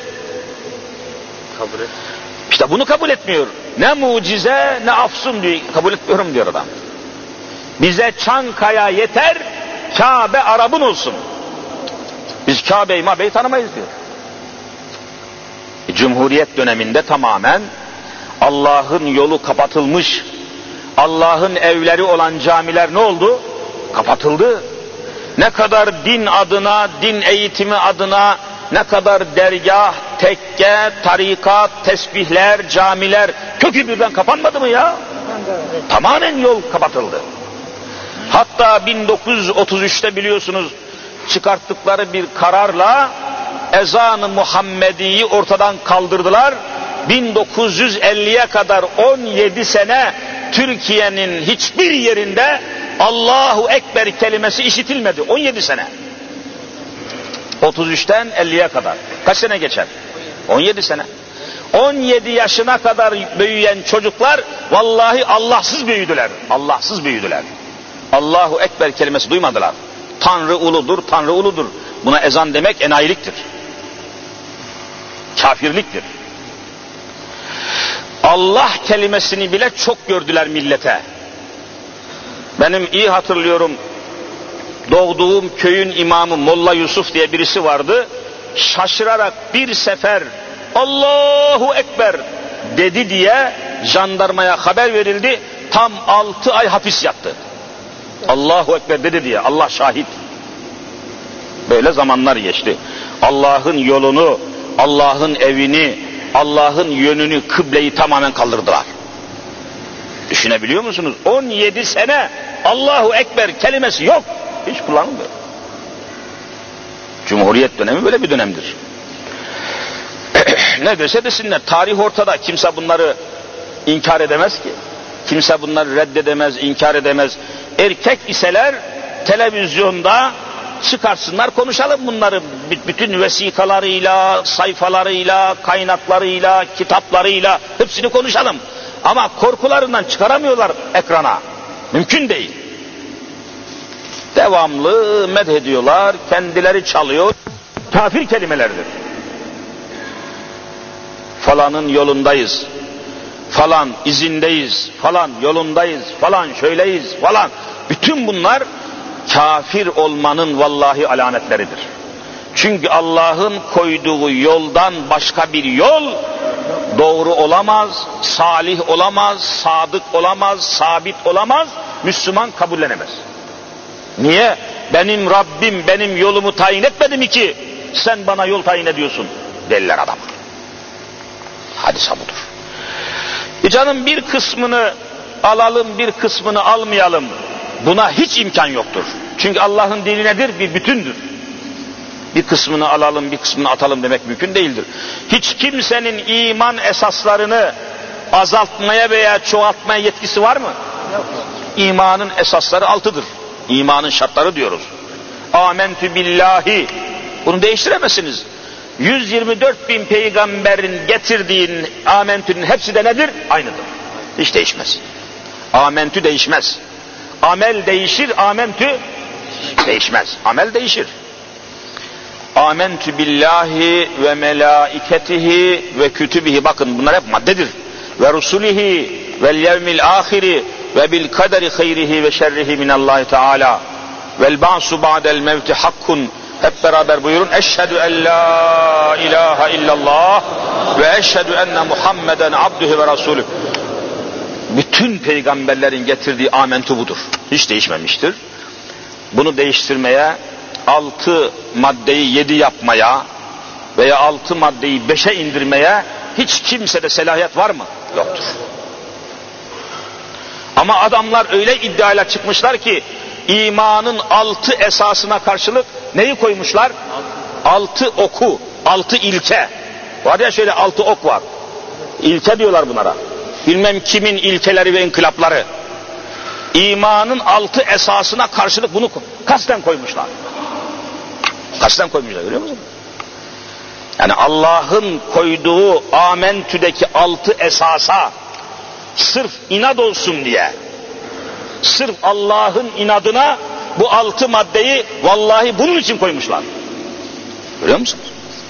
İşte bunu kabul etmiyor. Ne mucize ne afsun diyor, kabul etmiyorum diyor adam. Bize Çankaya yeter, Kabe Arap'ın olsun. Biz Kabe'yi Mabe'yi tanımayız diyor. Cumhuriyet döneminde tamamen Allah'ın yolu kapatılmış, Allah'ın evleri olan camiler ne oldu? kapatıldı. Ne kadar din adına, din eğitimi adına, ne kadar dergah, tekke, tarikat, tesbihler, camiler kökü birden kapanmadı mı ya? Tamamen yol kapatıldı. Hatta 1933'te biliyorsunuz çıkarttıkları bir kararla ezan-ı Muhammedi'yi ortadan kaldırdılar. 1950'ye kadar 17 sene Türkiye'nin hiçbir yerinde Allahu Ekber kelimesi işitilmedi. 17 sene. 33'ten 50'ye kadar. Kaç sene geçer? 17 sene. 17 yaşına kadar büyüyen çocuklar vallahi Allahsız büyüdüler. Allahsız büyüdüler. Allahu Ekber kelimesi duymadılar. Tanrı uludur, Tanrı uludur. Buna ezan demek enayiliktir. Kafirliktir. Allah kelimesini bile çok gördüler millete. Benim iyi hatırlıyorum, doğduğum köyün imamı Molla Yusuf diye birisi vardı. Şaşırarak bir sefer Allahu Ekber dedi diye jandarmaya haber verildi. Tam 6 ay hapis yattı. Allahu Ekber dedi diye, Allah şahit. Böyle zamanlar geçti. Allah'ın yolunu, Allah'ın evini, Allah'ın yönünü, kıbleyi tamamen kaldırdılar. Düşünebiliyor musunuz? 17 sene Allahu Ekber kelimesi yok. Hiç kullanılmıyor. Cumhuriyet dönemi böyle bir dönemdir. Ne dese desinler, tarih ortada. Kimse bunları inkar edemez ki. Kimse bunları reddedemez, inkar edemez. Erkek iseler televizyonda çıkarsınlar, konuşalım bunları. Bütün vesikalarıyla, sayfalarıyla, kaynaklarıyla, kitaplarıyla hepsini konuşalım. Ama korkularından çıkaramıyorlar ekrana. Mümkün değil. Devamlı medhediyorlar, kendileri çalıyor. Kafir kelimelerdir. Falanın yolundayız, falan izindeyiz, falan yolundayız, falan şöyleyiz, falan. Bütün bunlar kafir olmanın vallahi alametleridir. Çünkü Allah'ın koyduğu yoldan başka bir yol doğru olamaz, salih olamaz, sadık olamaz, sabit olamaz, Müslüman kabullenemez. Niye? Benim Rabbim benim yolumu tayin etmedi mi ki sen bana yol tayin ediyorsun derler adama. Hadise budur. Canım bir kısmını alalım, bir kısmını almayalım. Buna hiç imkan yoktur. Çünkü Allah'ın dini nedir? Bir bütündür. Bir kısmını alalım, bir kısmını atalım demek mümkün değildir. Hiç kimsenin iman esaslarını azaltmaya veya çoğaltmaya yetkisi var mı? Yok. İmanın esasları 6'dır. İmanın şartları diyoruz. Amentü billahi. Bunu değiştiremezsiniz. 124 bin peygamberin getirdiğin amentünün hepsi de nedir? Aynıdır. Hiç değişmez. Amentü değişmez. Amel değişir, amentü değişmez. Amel değişir. Amentü billahi ve melaiketihi ve kütübihi. Bakın bunlar hep maddedir. Ve rusulihi vel yevmil ahiri ve bil kaderi hayrihi ve şerrihi minallahi teala vel ba'su ba'del mevti hakkun. Hep beraber buyurun. Eşhedü en la ilahe illallah ve eşhedü enne Muhammeden abdühü ve rasulü. Bütün peygamberlerin getirdiği amentü budur. Hiç değişmemiştir. Bunu değiştirmeye, 6 maddeyi 7 yapmaya veya 6 maddeyi 5'e indirmeye hiç kimsede selahiyet var mı? Yoktur. Ama adamlar öyle iddiayla çıkmışlar ki imanın 6 esasına karşılık neyi koymuşlar? 6 oku, 6 ilke. Var ya şöyle 6 ok var. İlke diyorlar bunlara. Bilmem kimin ilkeleri ve inkılapları. İmanın 6 esasına karşılık bunu kasten koymuşlar. Kasten koymuşlar, görüyor musun? Yani Allah'ın koyduğu amentüdeki 6 esasa sırf inat olsun diye, sırf Allah'ın inadına bu 6 maddeyi vallahi bunun için koymuşlar. Görüyor musunuz?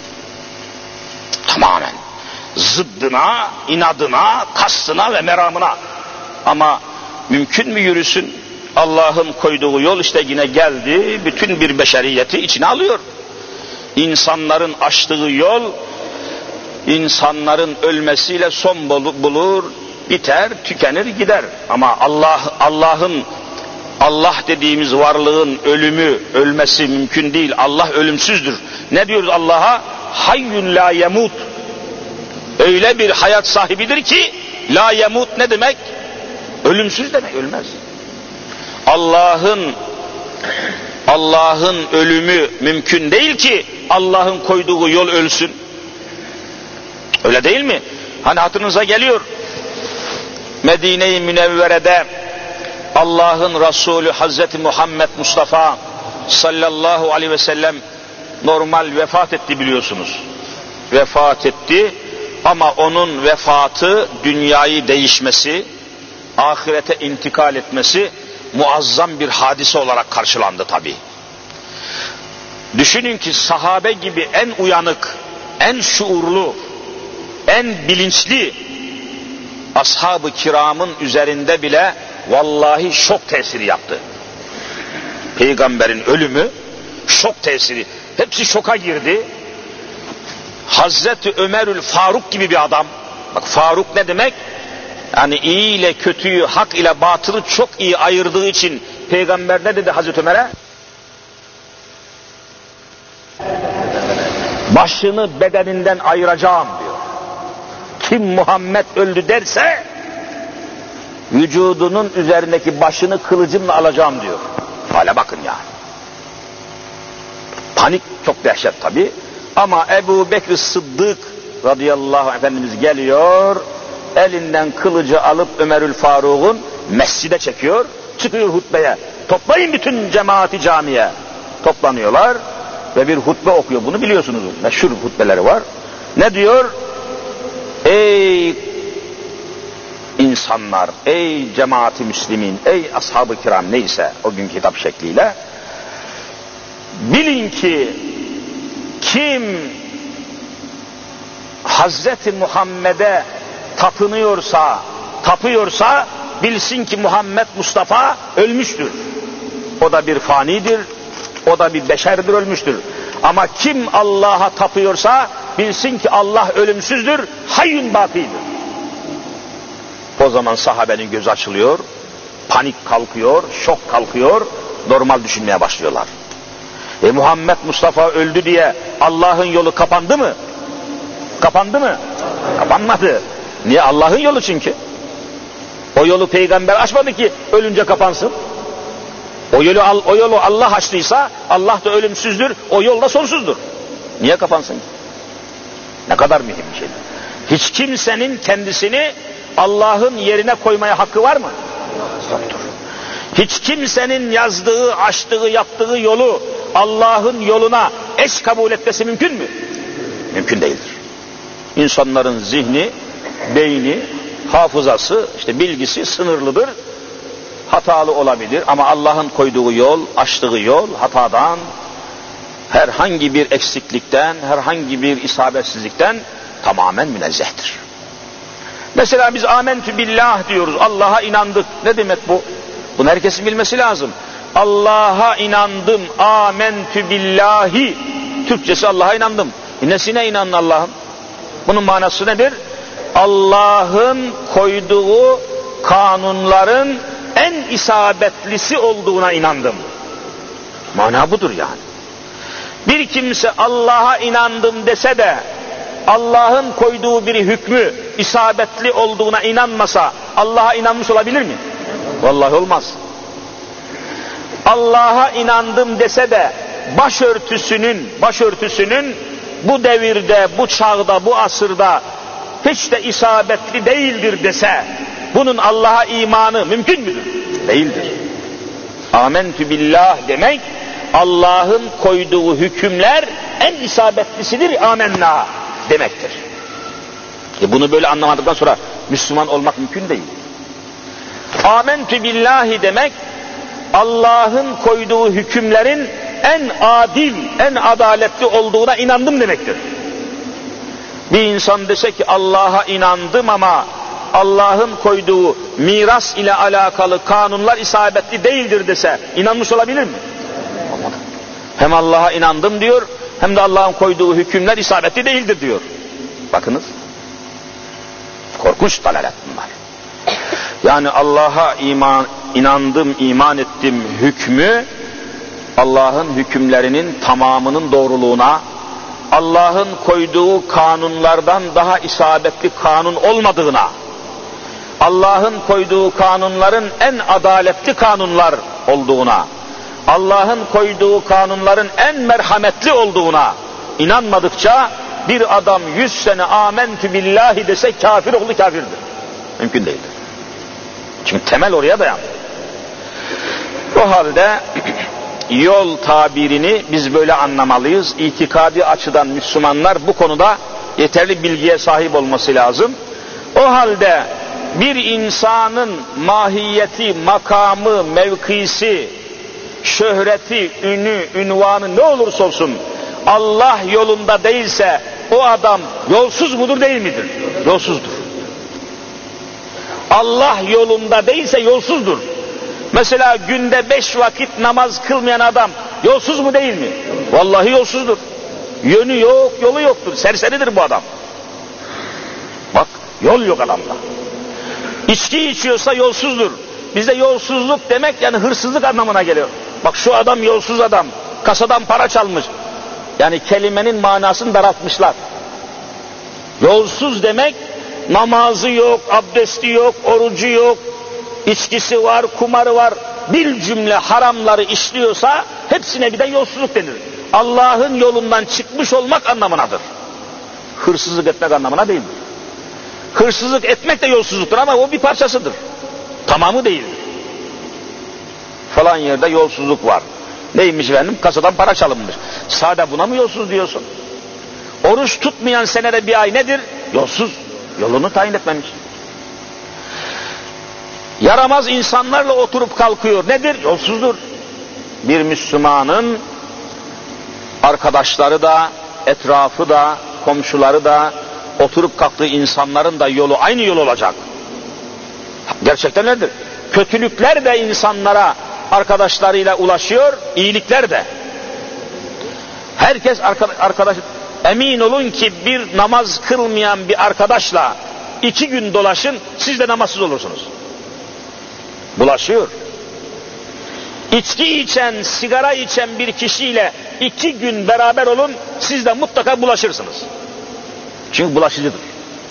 Tamamen zıddına, inadına, kastına ve meramına. Ama mümkün mü yürüsün? Allah'ın koyduğu yol işte yine geldi, bütün bir beşeriyeti içine alıyor. İnsanların açtığı yol, insanların ölmesiyle son bulur, biter, tükenir, gider. Ama Allah'ın Allah dediğimiz varlığın ölmesi mümkün değil. Allah ölümsüzdür. Ne diyoruz Allah'a? Hayyun la yemut. Öyle bir hayat sahibidir ki la yemut ne demek? Ölümsüz demek, ölmez. Allah'ın ölümü mümkün değil ki Allah'ın koyduğu yol ölsün. Öyle değil mi? Hani hatırınıza geliyor. Medine-i Münevvere'de Allah'ın Resulü Hazreti Muhammed Mustafa sallallahu aleyhi ve sellem normal vefat etti biliyorsunuz. Vefat etti ama onun vefatı dünyayı değişmesi, ahirete intikal etmesi muazzam bir hadise olarak karşılandı tabii. Düşünün ki sahabe gibi en uyanık, en şuurlu, en bilinçli ashab-ı kiramın üzerinde bile vallahi şok tesiri yaptı. Peygamberin ölümü şok tesiri. Hepsi şoka girdi. Hazreti Ömerül Faruk gibi bir adam. Bak Faruk ne demek? Yani iyi ile kötüyü, hak ile batılı çok iyi ayırdığı için Peygamber ne dedi Hazreti Ömer'e? Başını bedeninden ayıracağım diyor. Kim Muhammed öldü derse vücudunun üzerindeki başını kılıcımla alacağım diyor. Hale bakın ya. Panik çok dehşet tabi. Ama Ebu Bekir Sıddık radıyallahu anh Efendimiz geliyor, elinden kılıcı alıp Ömerül Faruk'un mescide çekiyor, çıkıyor hutbeye. Toplayın bütün cemaati camiye. Toplanıyorlar ve bir hutbe okuyor. Bunu biliyorsunuz. Meşhur hutbeleri var. Ne diyor? Ey insanlar, ey cemaati müslimin, ey ashab-ı kiram neyse o günkü hitap şekliyle, bilin ki kim Hazreti Muhammed'e tapıyorsa bilsin ki Muhammed Mustafa ölmüştür. O da bir fanidir, o da bir beşerdir, ölmüştür. Ama kim Allah'a tapıyorsa bilsin ki Allah ölümsüzdür, hayyun bakidir. O zaman sahabenin gözü açılıyor, panik kalkıyor, şok kalkıyor, normal düşünmeye başlıyorlar. Muhammed Mustafa öldü diye Allah'ın yolu kapandı mı? Kapandı mı? Kapanmadı. Niye? Allah'ın yolu çünkü. O yolu peygamber açmadı ki ölünce kapansın. O yolu Allah açtıysa Allah da ölümsüzdür, o yol da sonsuzdur. Niye kapansın ki? Ne kadar mühim bir şeydir. Hiç kimsenin kendisini Allah'ın yerine koymaya hakkı var mı? Yoktur. Hiç kimsenin yazdığı, açtığı, yaptığı yolu Allah'ın yoluna eş kabul etmesi mümkün mü? Mümkün değildir. İnsanların zihni, beyni, hafızası, işte bilgisi sınırlıdır. Hatalı olabilir ama Allah'ın koyduğu yol, açtığı yol hatadan, herhangi bir eksiklikten, herhangi bir isabetsizlikten tamamen münezzehtir. Mesela biz amentü billah diyoruz, Allah'a inandık. Ne demek bu? Bunu herkesin bilmesi lazım. Allah'a inandım, amentü billahi. Türkçesi Allah'a inandım. Nesine inandın Allah'ın? Bunun manası nedir? Allah'ın koyduğu kanunların en isabetlisi olduğuna inandım. Mana budur yani. Bir kimse Allah'a inandım dese de Allah'ın koyduğu bir hükmü isabetli olduğuna inanmasa Allah'a inanmış olabilir mi? Vallahi olmaz. Allah'a inandım dese de başörtüsünün bu devirde, bu çağda, bu asırda hiç de isabetli değildir dese bunun Allah'a imanı mümkün müdür? Değildir. Amentü billah demek Allah'ın koyduğu hükümler en isabetlisidir, amenna demektir. Bunu böyle anlamadıktan sonra Müslüman olmak mümkün değil. Amentü billahi demek Allah'ın koyduğu hükümlerin en adil, en adaletli olduğuna inandım demektir. Bir insan dese ki Allah'a inandım ama Allah'ın koyduğu miras ile alakalı kanunlar isabetli değildir dese inanmış olabilir mi? Olmadı. Hem Allah'a inandım diyor, hem de Allah'ın koyduğu hükümler isabetli değildir diyor. Bakınız. Korkunç dalalet bunlar. Yani Allah'a inandım, iman ettim hükmü, Allah'ın hükümlerinin tamamının doğruluğuna, Allah'ın koyduğu kanunlardan daha isabetli kanun olmadığına, Allah'ın koyduğu kanunların en adaletli kanunlar olduğuna, Allah'ın koyduğu kanunların en merhametli olduğuna inanmadıkça bir adam 100 sene amentü billahi dese kafir oldu, kafirdir. Mümkün değildir. Çünkü temel oraya dayanır. O halde yol tabirini biz böyle anlamalıyız. İtikadi açıdan Müslümanlar bu konuda yeterli bilgiye sahip olması lazım. O halde bir insanın mahiyeti, makamı, mevkisi, şöhreti, ünü, ünvanı ne olursa olsun Allah yolunda değilse o adam yolsuz mudur, değil midir? Yolsuzdur. Allah yolunda değilse yolsuzdur. Mesela günde 5 vakit namaz kılmayan adam yolsuz mu, değil mi? Vallahi yolsuzdur. Yönü yok, yolu yoktur. Serseridir bu adam. Bak, yol yok adamda. İçki içiyorsa yolsuzdur. Bizde yolsuzluk demek yani hırsızlık anlamına geliyor. Bak şu adam yolsuz adam. Kasadan para çalmış. Yani kelimenin manasını daraltmışlar. Yolsuz demek namazı yok, abdesti yok, orucu yok, içkisi var, kumarı var. Bir cümle haramları işliyorsa hepsine birden yolsuzluk denir. Allah'ın yolundan çıkmış olmak anlamınadır. Hırsızlık etmek anlamına değildir. Hırsızlık etmek de yolsuzluktur ama o bir parçasıdır. Tamamı değildir. Falan yerde yolsuzluk var. Neymiş efendim? Kasadan para çalınmış. Sade buna mı yolsuz diyorsun? Oruç tutmayan senede bir ay nedir? Yolsuz. Yolunu tayin etmemiş. Yaramaz insanlarla oturup kalkıyor. Nedir? Yolsuzdur. Bir Müslümanın arkadaşları da, etrafı da, komşuları da, oturup kalktığı insanların da yolu aynı yol olacak. Gerçekten nedir? Kötülükler de insanlara arkadaşlarıyla ulaşıyor, iyilikler de. Herkes arkadaş. Emin olun ki bir namaz kılmayan bir arkadaşla 2 gün dolaşın, siz de namazsız olursunuz. Bulaşıyor. İçki içen, sigara içen bir kişiyle 2 gün beraber olun, siz de mutlaka bulaşırsınız. Çünkü bulaşıcıdır.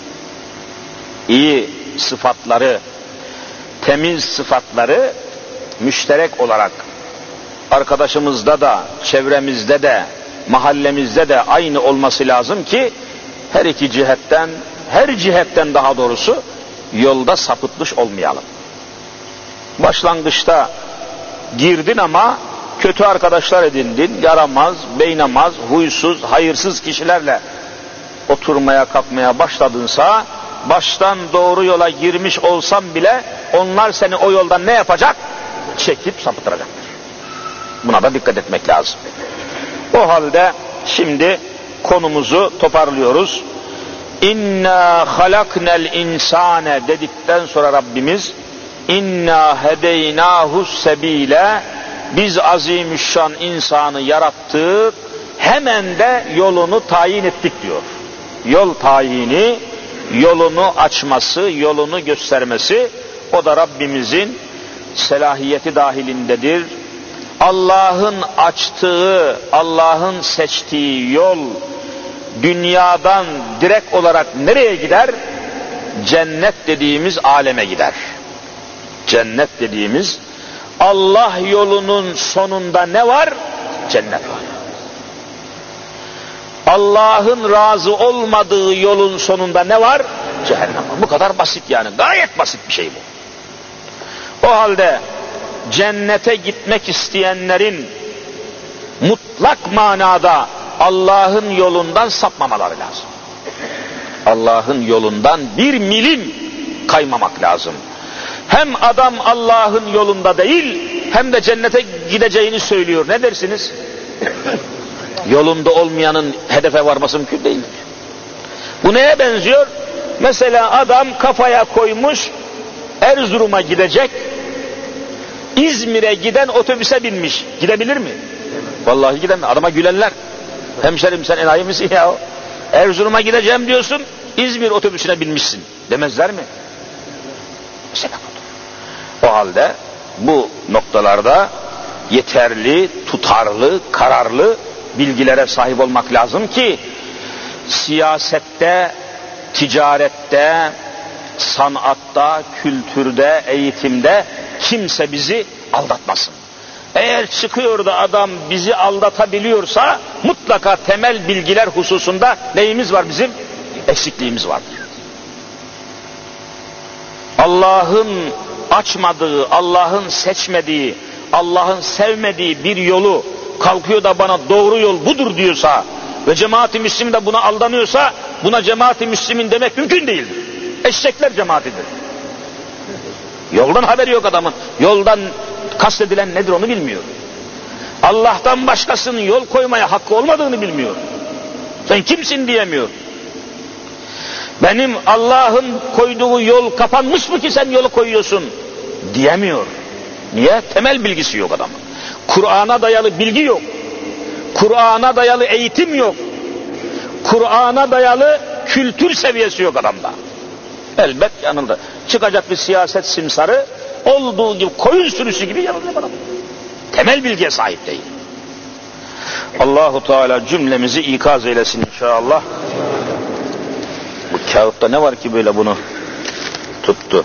İyi sıfatları, temiz sıfatları müşterek olarak arkadaşımızda da, çevremizde de, mahallemizde de aynı olması lazım ki her iki cihetten, her cihetten daha doğrusu yolda sapıtmış olmayalım. Başlangıçta girdin ama kötü arkadaşlar edindin, yaramaz, beynamaz, huysuz, hayırsız kişilerle oturmaya kalkmaya başladınsa, baştan doğru yola girmiş olsan bile onlar seni o yoldan ne yapacak? Çekip sapıtıracaktır. Buna da dikkat etmek lazım. O halde şimdi konumuzu toparlıyoruz. İnna halaknel insane dedikten sonra Rabbimiz inna hedeynahus sebile, biz azimüşşan insanı yarattık, hemen de yolunu tayin ettik diyor. Yol tayini, yolunu açması, yolunu göstermesi, o da Rabbimizin selahiyeti dahilindedir. Allah'ın açtığı, Allah'ın seçtiği yol dünyadan direkt olarak nereye gider? Cennet dediğimiz aleme gider. Cennet dediğimiz, Allah yolunun sonunda ne var? Cennet var. Allah'ın razı olmadığı yolun sonunda ne var? Cehennem var. Bu kadar basit yani. Gayet basit bir şey bu. O halde cennete gitmek isteyenlerin mutlak manada Allah'ın yolundan sapmamaları lazım. Allah'ın yolundan bir milim kaymamak lazım. Hem adam Allah'ın yolunda değil, hem de cennete gideceğini söylüyor. Ne dersiniz? Yolunda olmayanın hedefe varması mümkün değildir. Bu neye benziyor? Mesela adam kafaya koymuş, Erzurum'a gidecek, İzmir'e giden otobüse binmiş. Gidebilir mi? Vallahi gidemez. Adama gülenler. Hemşerim sen enayi misin ya? Erzurum'a gideceğim diyorsun, İzmir otobüsüne binmişsin. Demezler mi? Mesela o halde bu noktalarda yeterli, tutarlı, kararlı bilgilere sahip olmak lazım ki siyasette, ticarette, sanatta, kültürde, eğitimde kimse bizi aldatmasın. Eğer çıkıyor da adam bizi aldatabiliyorsa mutlaka temel bilgiler hususunda neyimiz var bizim? Eksikliğimiz vardır. Allah'ın açmadığı, Allah'ın seçmediği, Allah'ın sevmediği bir yolu kalkıyor da bana doğru yol budur diyorsa ve cemaat-i müslim de buna aldanıyorsa buna cemaat-i müslimin demek mümkün değildir. Eşekler cemaatidir. Yoldan haberi yok adamın. Yoldan kastedilen nedir onu bilmiyor. Allah'tan başkasının yol koymaya hakkı olmadığını bilmiyor. Sen kimsin diyemiyor. Benim Allah'ın koyduğu yol kapanmış mı ki sen yolu koyuyorsun diyemiyor. Niye? Temel bilgisi yok adamın. Kur'an'a dayalı bilgi yok. Kur'an'a dayalı eğitim yok. Kur'an'a dayalı kültür seviyesi yok adamda. Elbet yanında. Çıkacak bir siyaset simsarı olduğu gibi koyun sürüsü gibi yanılacak adam. Temel bilgiye sahip değil. Allahu Teala cümlemizi ikaz eylesin inşallah. Bu kağıtta ne var ki böyle bunu tuttu?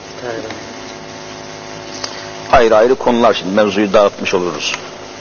Ayrı ayrı konular, şimdi mevzuyu dağıtmış oluruz.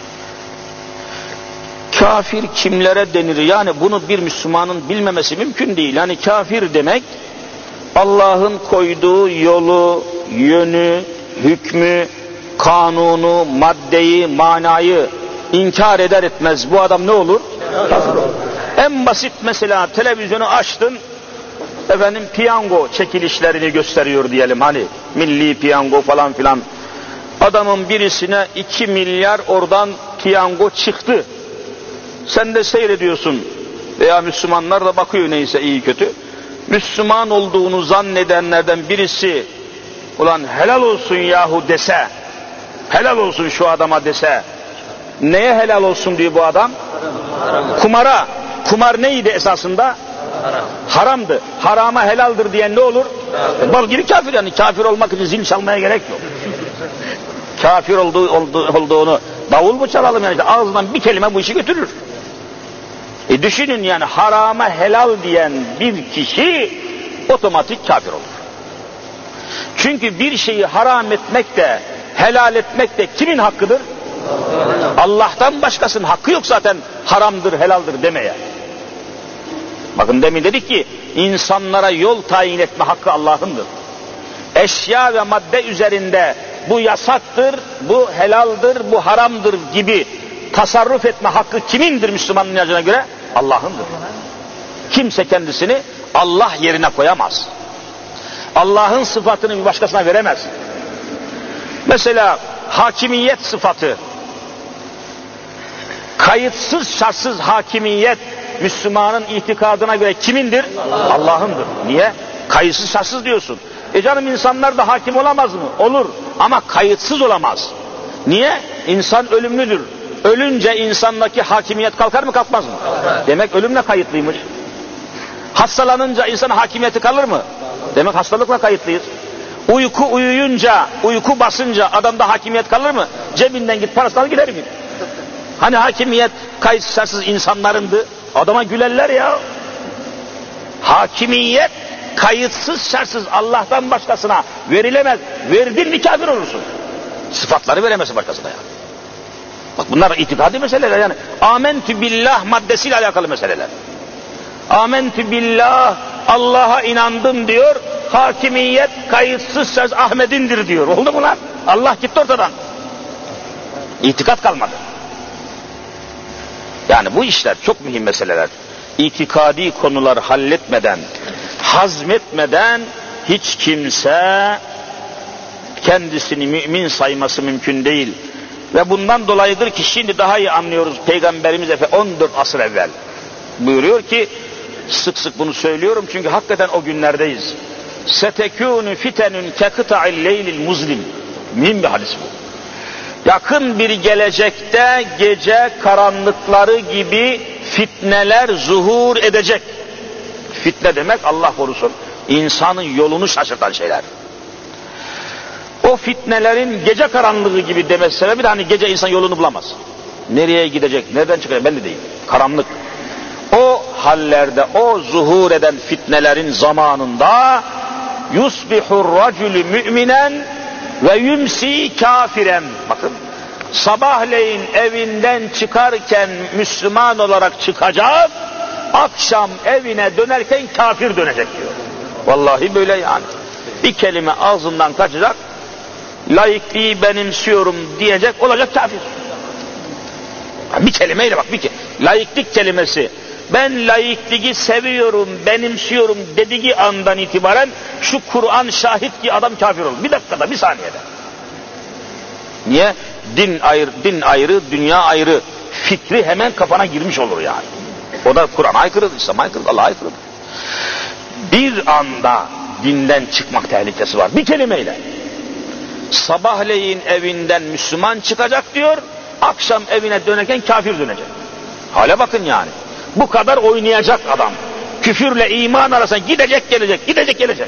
Kafir kimlere denir? Yani bunu bir Müslümanın bilmemesi mümkün değil. Yani kafir demek Allah'ın koyduğu yolu, yönü, hükmü, kanunu, maddeyi, manayı inkar eder etmez bu adam ne olur? Kafir olur. En basit mesela televizyonu açtın, efendim piyango çekilişlerini gösteriyor diyelim, hani milli piyango falan filan. Adamın birisine 2 milyar oradan piyango çıktı. Sen de seyrediyorsun veya Müslümanlar da bakıyor neyse iyi kötü. Müslüman olduğunu zannedenlerden birisi ulan helal olsun yahu dese, helal olsun şu adama dese, neye helal olsun diyor bu adam? Kumara. Kumar neydi esasında? Haramdı. Harama helaldir diyen ne olur? Bal gibi kafir, yani kafir olmak için zil çalmaya gerek yok. Kafir olduğunu davul mu çalalım yani, işte ağzından bir kelime bu işi götürür. Düşünün yani harama helal diyen bir kişi otomatik kafir olur. Çünkü bir şeyi haram etmek de helal etmek de kimin hakkıdır? Allah'tan başkasının hakkı yok zaten haramdır helaldir demeye. Bakın demin dedik ki insanlara yol tayin etme hakkı Allah'ındır. Eşya ve madde üzerinde bu yasaktır, bu helaldir, bu haramdır gibi tasarruf etme hakkı kimindir Müslümanın inancına göre? Allah'ındır. Kimse kendisini Allah yerine koyamaz. Allah'ın sıfatını bir başkasına veremez. Mesela hakimiyet sıfatı, kayıtsız şartsız hakimiyet Müslümanın itikadına göre kimindir? Allah'ındır. Niye? Kayıtsız şartsız diyorsun. Canım insanlar da hakim olamaz mı? Olur. Ama kayıtsız olamaz. Niye? İnsan ölümlüdür. Ölünce insandaki hakimiyet kalkar mı kalkmaz mı? Demek ölümle kayıtlıymış. Hastalanınca insan hakimiyeti kalır mı? Demek hastalıkla kayıtlıyız. Uyuyunca, uyku basınca adamda hakimiyet kalır mı? Cebinden git parasını al gider mi? Hani hakimiyet kayıtsız şartsız insanlarındı. Adama gülerler ya. Hakimiyet kayıtsız şartsız Allah'tan başkasına verilemez. Verdin mi kafir olursun. Sıfatları veremezsin başkasına ya. Bak bunlar itikadi meseleler yani. Amentü billah maddesiyle alakalı meseleler. Amentü billah, Allah'a inandım diyor. Hakimiyet kayıtsız şartsız Ahmet'indir diyor. Oldu mu lan? Allah gitti ortadan. İtikat kalmadı. Yani bu işler çok mühim meseleler. İtikadi konular halletmeden, hazmetmeden hiç kimse kendisini mümin sayması mümkün değil. Ve bundan dolayıdır ki şimdi daha iyi anlıyoruz. Peygamberimiz 14 asır evvel buyuruyor ki, sık sık bunu söylüyorum çünkü hakikaten o günlerdeyiz. Setekûnü fitenün kekıta'il leylil muzlim. Mühim bir hadis bu. Yakın bir gelecekte gece karanlıkları gibi fitneler zuhur edecek. Fitne demek Allah korusun insanın yolunu şaşırtan şeyler. O fitnelerin gece karanlığı gibi demesi sebebi de hani gece insan yolunu bulamaz. Nereye gidecek, nereden çıkacak belli değil. Karanlık. O hallerde, o zuhur eden fitnelerin zamanında yusbihur racülü müminen ve yumsi kafiren. Bakın, sabahleyin evinden çıkarken Müslüman olarak çıkacak, akşam evine dönerken kafir dönecek diyor. Vallahi böyle yani. Bir kelime ağzından kaçacak, laikliği benimsiyorum diyecek, olacak kafir. Bir kelimeyle bak, laiklik kelimesi, ben laikliği seviyorum, benimsiyorum dediği andan itibaren şu Kur'an şahit ki adam kafir olur. Bir dakikada, bir saniyede. Niye? Din ayrı, dünya ayrı. Fikri hemen kafana girmiş olur yani. O da Kur'an'a aykırıdır, İslam'a aykırıdır, Allah'a aykırıdır. Bir anda dinden çıkmak tehlikesi var. Bir kelimeyle. Sabahleyin evinden Müslüman çıkacak diyor, akşam evine dönerken kafir dönecek. Hale bakın yani. Bu kadar oynayacak adam. Küfürle iman arasında gidecek gelecek.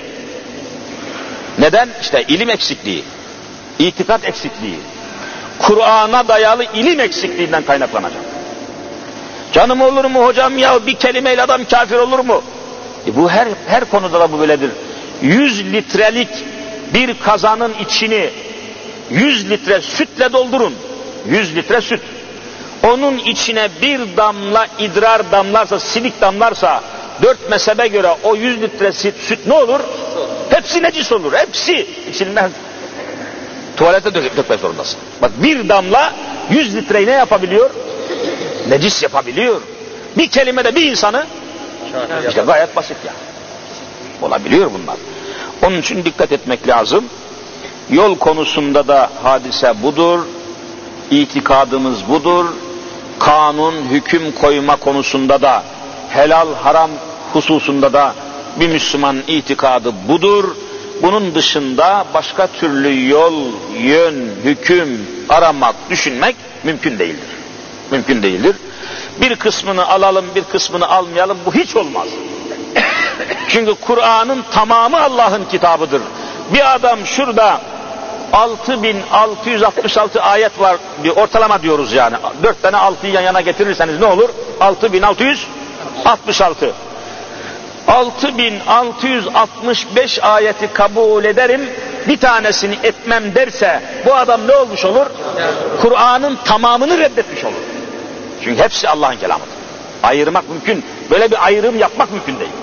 Neden? İşte ilim eksikliği, itikat eksikliği, Kur'an'a dayalı ilim eksikliğinden kaynaklanacak. Canım olur mu hocam ya, bir kelimeyle adam kafir olur mu? Bu her konuda da bu böyledir. 100 litrelik bir kazanın içini 100 litre sütle doldurun. 100 litre süt. Onun içine bir damla idrar damlarsa, silik damlarsa, 4 mezhebe göre o 100 litre süt ne olur? Hepsi necis olur. Hepsi içilmez. Tuvalete dökmek zorundasın. Bak, bir damla 100 litreyi ne yapabiliyor? Necis yapabiliyor. Bir kelimede bir insanı, işte gayet basit ya. Olabiliyor bunlar. Onun için dikkat etmek lazım. Yol konusunda da hadise budur. İtikadımız budur. Kanun, hüküm koyma konusunda da, helal, haram hususunda da bir Müslüman itikadı budur. Bunun dışında başka türlü yol, yön, hüküm aramak, düşünmek mümkün değildir. Mümkün değildir. Bir kısmını alalım, bir kısmını almayalım, bu hiç olmaz. Çünkü Kur'an'ın tamamı Allah'ın kitabıdır. Bir adam şurada 6666 ayet var, bir ortalama diyoruz yani. 4 tane 6'yı yan yana getirirseniz ne olur? 6666. 6665 ayeti kabul ederim, bir tanesini etmem derse bu adam ne olmuş olur? Kur'an'ın tamamını reddetmiş olur. Çünkü hepsi Allah'ın kelamıdır. Ayırmak mümkün. Böyle bir ayrım yapmak mümkün değil.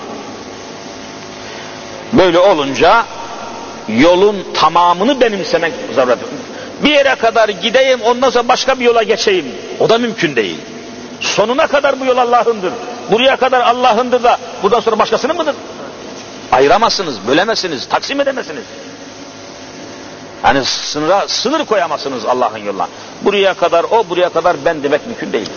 Böyle olunca yolun tamamını benimsemek zaruret. Bir yere kadar gideyim, ondan sonra başka bir yola geçeyim. O da mümkün değil. Sonuna kadar bu yol Allah'ındır. Buraya kadar Allah'ındır da buradan sonra başkasının mıdır? Ayıramazsınız, bölemezsiniz, taksim edemezsiniz. Yani sınır koyamazsınız Allah'ın yoluna. Buraya kadar o, buraya kadar ben demek mümkün değil.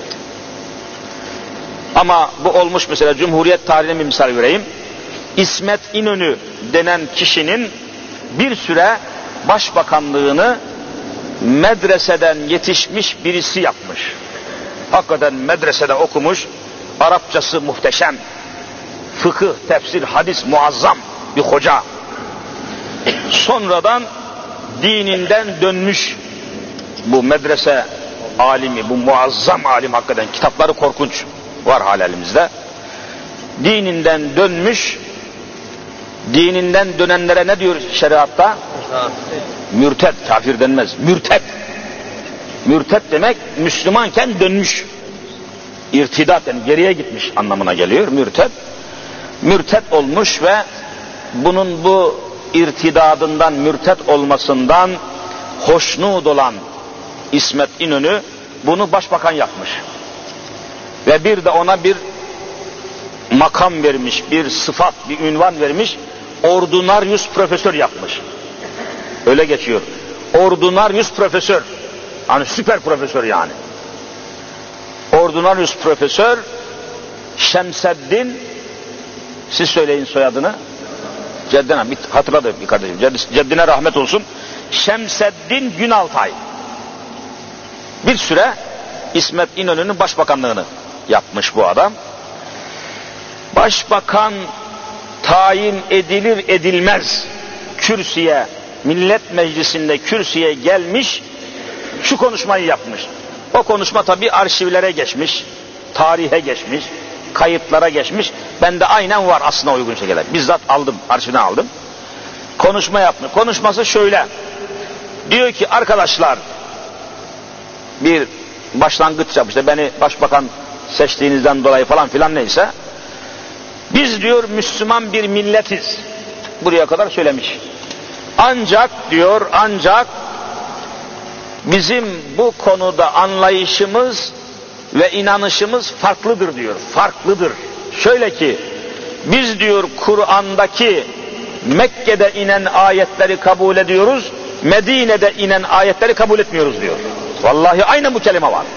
Ama bu olmuş, mesela Cumhuriyet tarihine bir misal vereyim. İsmet İnönü denen kişinin bir süre başbakanlığını medreseden yetişmiş birisi yapmış. Hakikaten medresede okumuş, Arapçası muhteşem, fıkıh, tefsir, hadis muazzam bir hoca. Sonradan dininden dönmüş bu medrese alimi, bu muazzam alim, hakikaten kitapları korkunç, var hala elimizde. Dininden dönmüş, dininden dönenlere ne diyor şeriatta? Mürted, kafir denmez, mürted. Mürted demek Müslümanken dönmüş. İrtidat, yani geriye gitmiş anlamına geliyor mürted. Mürted olmuş ve bunun bu irtidadından, mürted olmasından hoşnut olan İsmet İnönü bunu başbakan yapmış. Ve bir de ona bir makam vermiş, bir sıfat, bir ünvan vermiş. Ordinarius profesör yapmış. Öyle geçiyor. Ordinarius profesör. Hani süper profesör yani. Ordinarius profesör Şemseddin, siz söyleyin soyadını. Ceddine, hatırladı bir kardeşim. Ceddine rahmet olsun. Şemseddin Günaltay. Bir süre İsmet İnönü'nün başbakanlığını yapmış bu adam. Başbakan tayin edilir edilmez kürsüye Millet Meclisi'nde kürsüye gelmiş, şu konuşmayı yapmış. O konuşma tabii arşivlere geçmiş, tarihe geçmiş, kayıtlara geçmiş. Ben de aynen var aslına uygun şekilde. Bizzat aldım, arşivden aldım. Konuşma yapmış. Konuşması şöyle. Diyor ki arkadaşlar, bir başlangıç yapmış. Beni başbakan seçtiğinizden dolayı falan filan neyse. Biz diyor Müslüman bir milletiz. Buraya kadar söylemiş. Ancak diyor, bizim bu konuda anlayışımız ve inanışımız farklıdır diyor. Farklıdır. Şöyle ki, biz diyor Kur'an'daki Mekke'de inen ayetleri kabul ediyoruz, Medine'de inen ayetleri kabul etmiyoruz diyor. Vallahi aynen bu kelime var.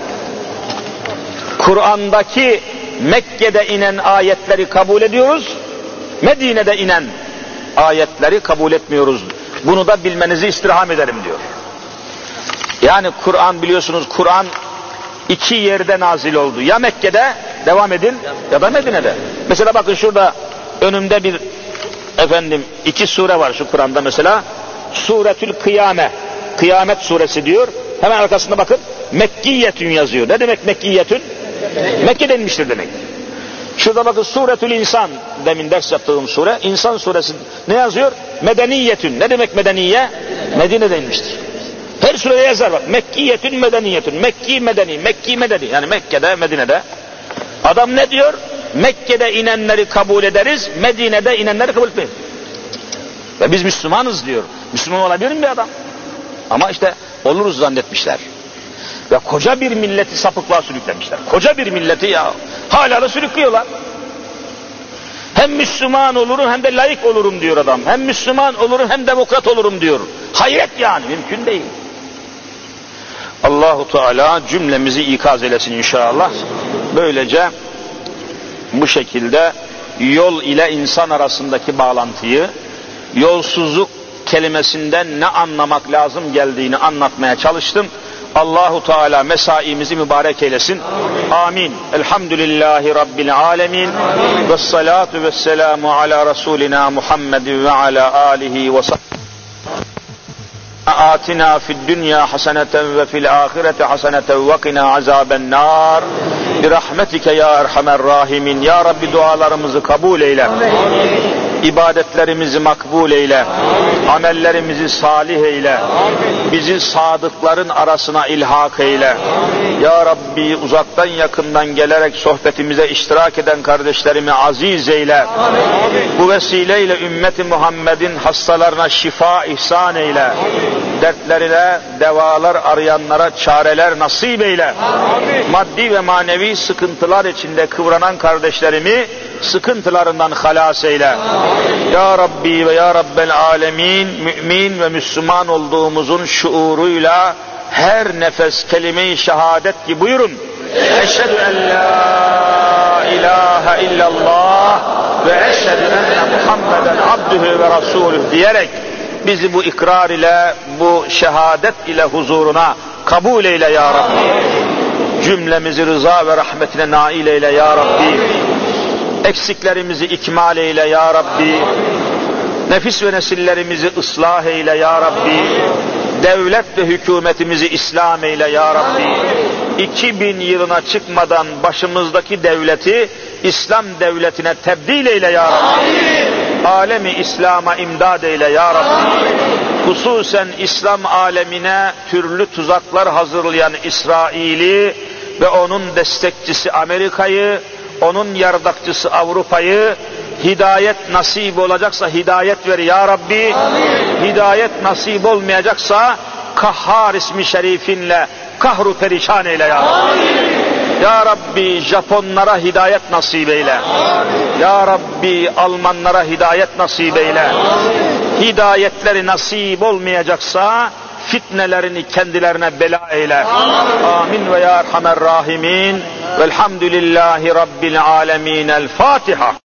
Kur'an'daki Mekke'de inen ayetleri kabul ediyoruz, Medine'de inen ayetleri kabul etmiyoruz. Bunu da bilmenizi istirham ederim diyor. Yani Kur'an, biliyorsunuz Kur'an iki yerde nazil oldu. Ya Mekke'de, devam edin, ya da Medine'de. Mesela bakın şurada önümde iki sure var şu Kur'an'da mesela. Suretül Kıyame, Kıyamet suresi diyor. Hemen arkasında bakın Mekkiyetün yazıyor. Ne demek Mekkiyetün? Mekke denmiştir demek. Şurada bakın Suretül İnsan, demin ders yaptığım sure, İnsan suresi ne yazıyor? Medeniyetün. Ne demek medeniye? Medine denmiştir. Her surede yazar bak. Mekkiyetün, medeniyetün. Mekki, medeni. Mekki, medeni. Yani Mekke'de, Medine'de. Adam ne diyor? Mekke'de inenleri kabul ederiz, Medine'de inenleri kabul etmeyiz. Ve biz Müslümanız diyor. Müslüman olabilir mi bir adam? Ama işte oluruz zannetmişler. Ve koca bir milleti sapıklığa sürüklemişler. Koca bir milleti ya. Hala da sürüklüyorlar. Hem Müslüman olurum hem de laik olurum diyor adam. Hem Müslüman olurum hem demokrat olurum diyor. Hayret yani, mümkün değil. Allahu Teala cümlemizi ikaz eylesin inşallah. Böylece bu şekilde yol ile insan arasındaki bağlantıyı, yolsuzluk kelimesinden ne anlamak lazım geldiğini anlatmaya çalıştım. Allahu Teala mesaimizi mübarek eylesin. Amin. Elhamdülillahi Rabbil alemin. Ve salatu ve selamu ala Resulina Muhammedin ve ala alihi ve sahbihi. Atina fid dünya haseneten ve fil ahireti haseneten ve qina azaben nar. Bi rahmetike ya erhamer rahimin. Ya Rabbi dualarımızı kabul eyle. İbadetlerimizi makbul eyle. Amellerimizi salih eyle. Bizi sadıkların arasına ilhak eyle. Ya Rabbi uzaktan yakından gelerek sohbetimize iştirak eden kardeşlerimi aziz eyle. Bu vesileyle ümmeti Muhammed'in hastalarına şifa ihsan eyle. Dertlerine devalar arayanlara çareler nasip eyle. Maddi ve manevi sıkıntılar içinde kıvranan kardeşlerimi sıkıntılarından halas eyle. Ya Rabbi ve Ya Rabbel alemin, mümin ve Müslüman olduğumuzun şuuruyla her nefes kelime-i şehadet ki buyurun. Eşhedü en la ilahe illallah ve eşhedü enne Muhammeden abdühü ve rasulüh diyerek bizi bu ikrar ile, bu şehadet ile huzuruna kabul eyle ya Rabbi. Cümlemizi rıza ve rahmetine nail eyle ya Rabbi. Eksiklerimizi ikmal eyle ya Rabbi. Nefis ve nesillerimizi ıslah eyle ya Rabbi. Devlet ve hükümetimizi İslam eyle ya Rabbi. 2000 yılına çıkmadan başımızdaki devleti İslam devletine tebdil eyle ya Rabbi. Alemi İslam'a imdad eyle ya Rabbi. Hususen İslam alemine türlü tuzaklar hazırlayan İsrail'i ve onun destekçisi Amerika'yı, onun yardakçısı Avrupa'yı hidayet nasip olacaksa hidayet ver ya Rabbi. Amin. Hidayet nasip olmayacaksa Kahhar ismi şerifinle kahru perişan eyle ya Rabbi. Amin. Ya Rabbi Japonlara hidayet nasip eyle. Amin. Ya Rabbi Almanlara hidayet nasip eyle. Amin. Hidayetleri nasip olmayacaksa fitnelerini kendilerine bela eyle. Amin ve ya erhamer rahimin. Velhamdülillahi Rabbil alemin. El Fatiha.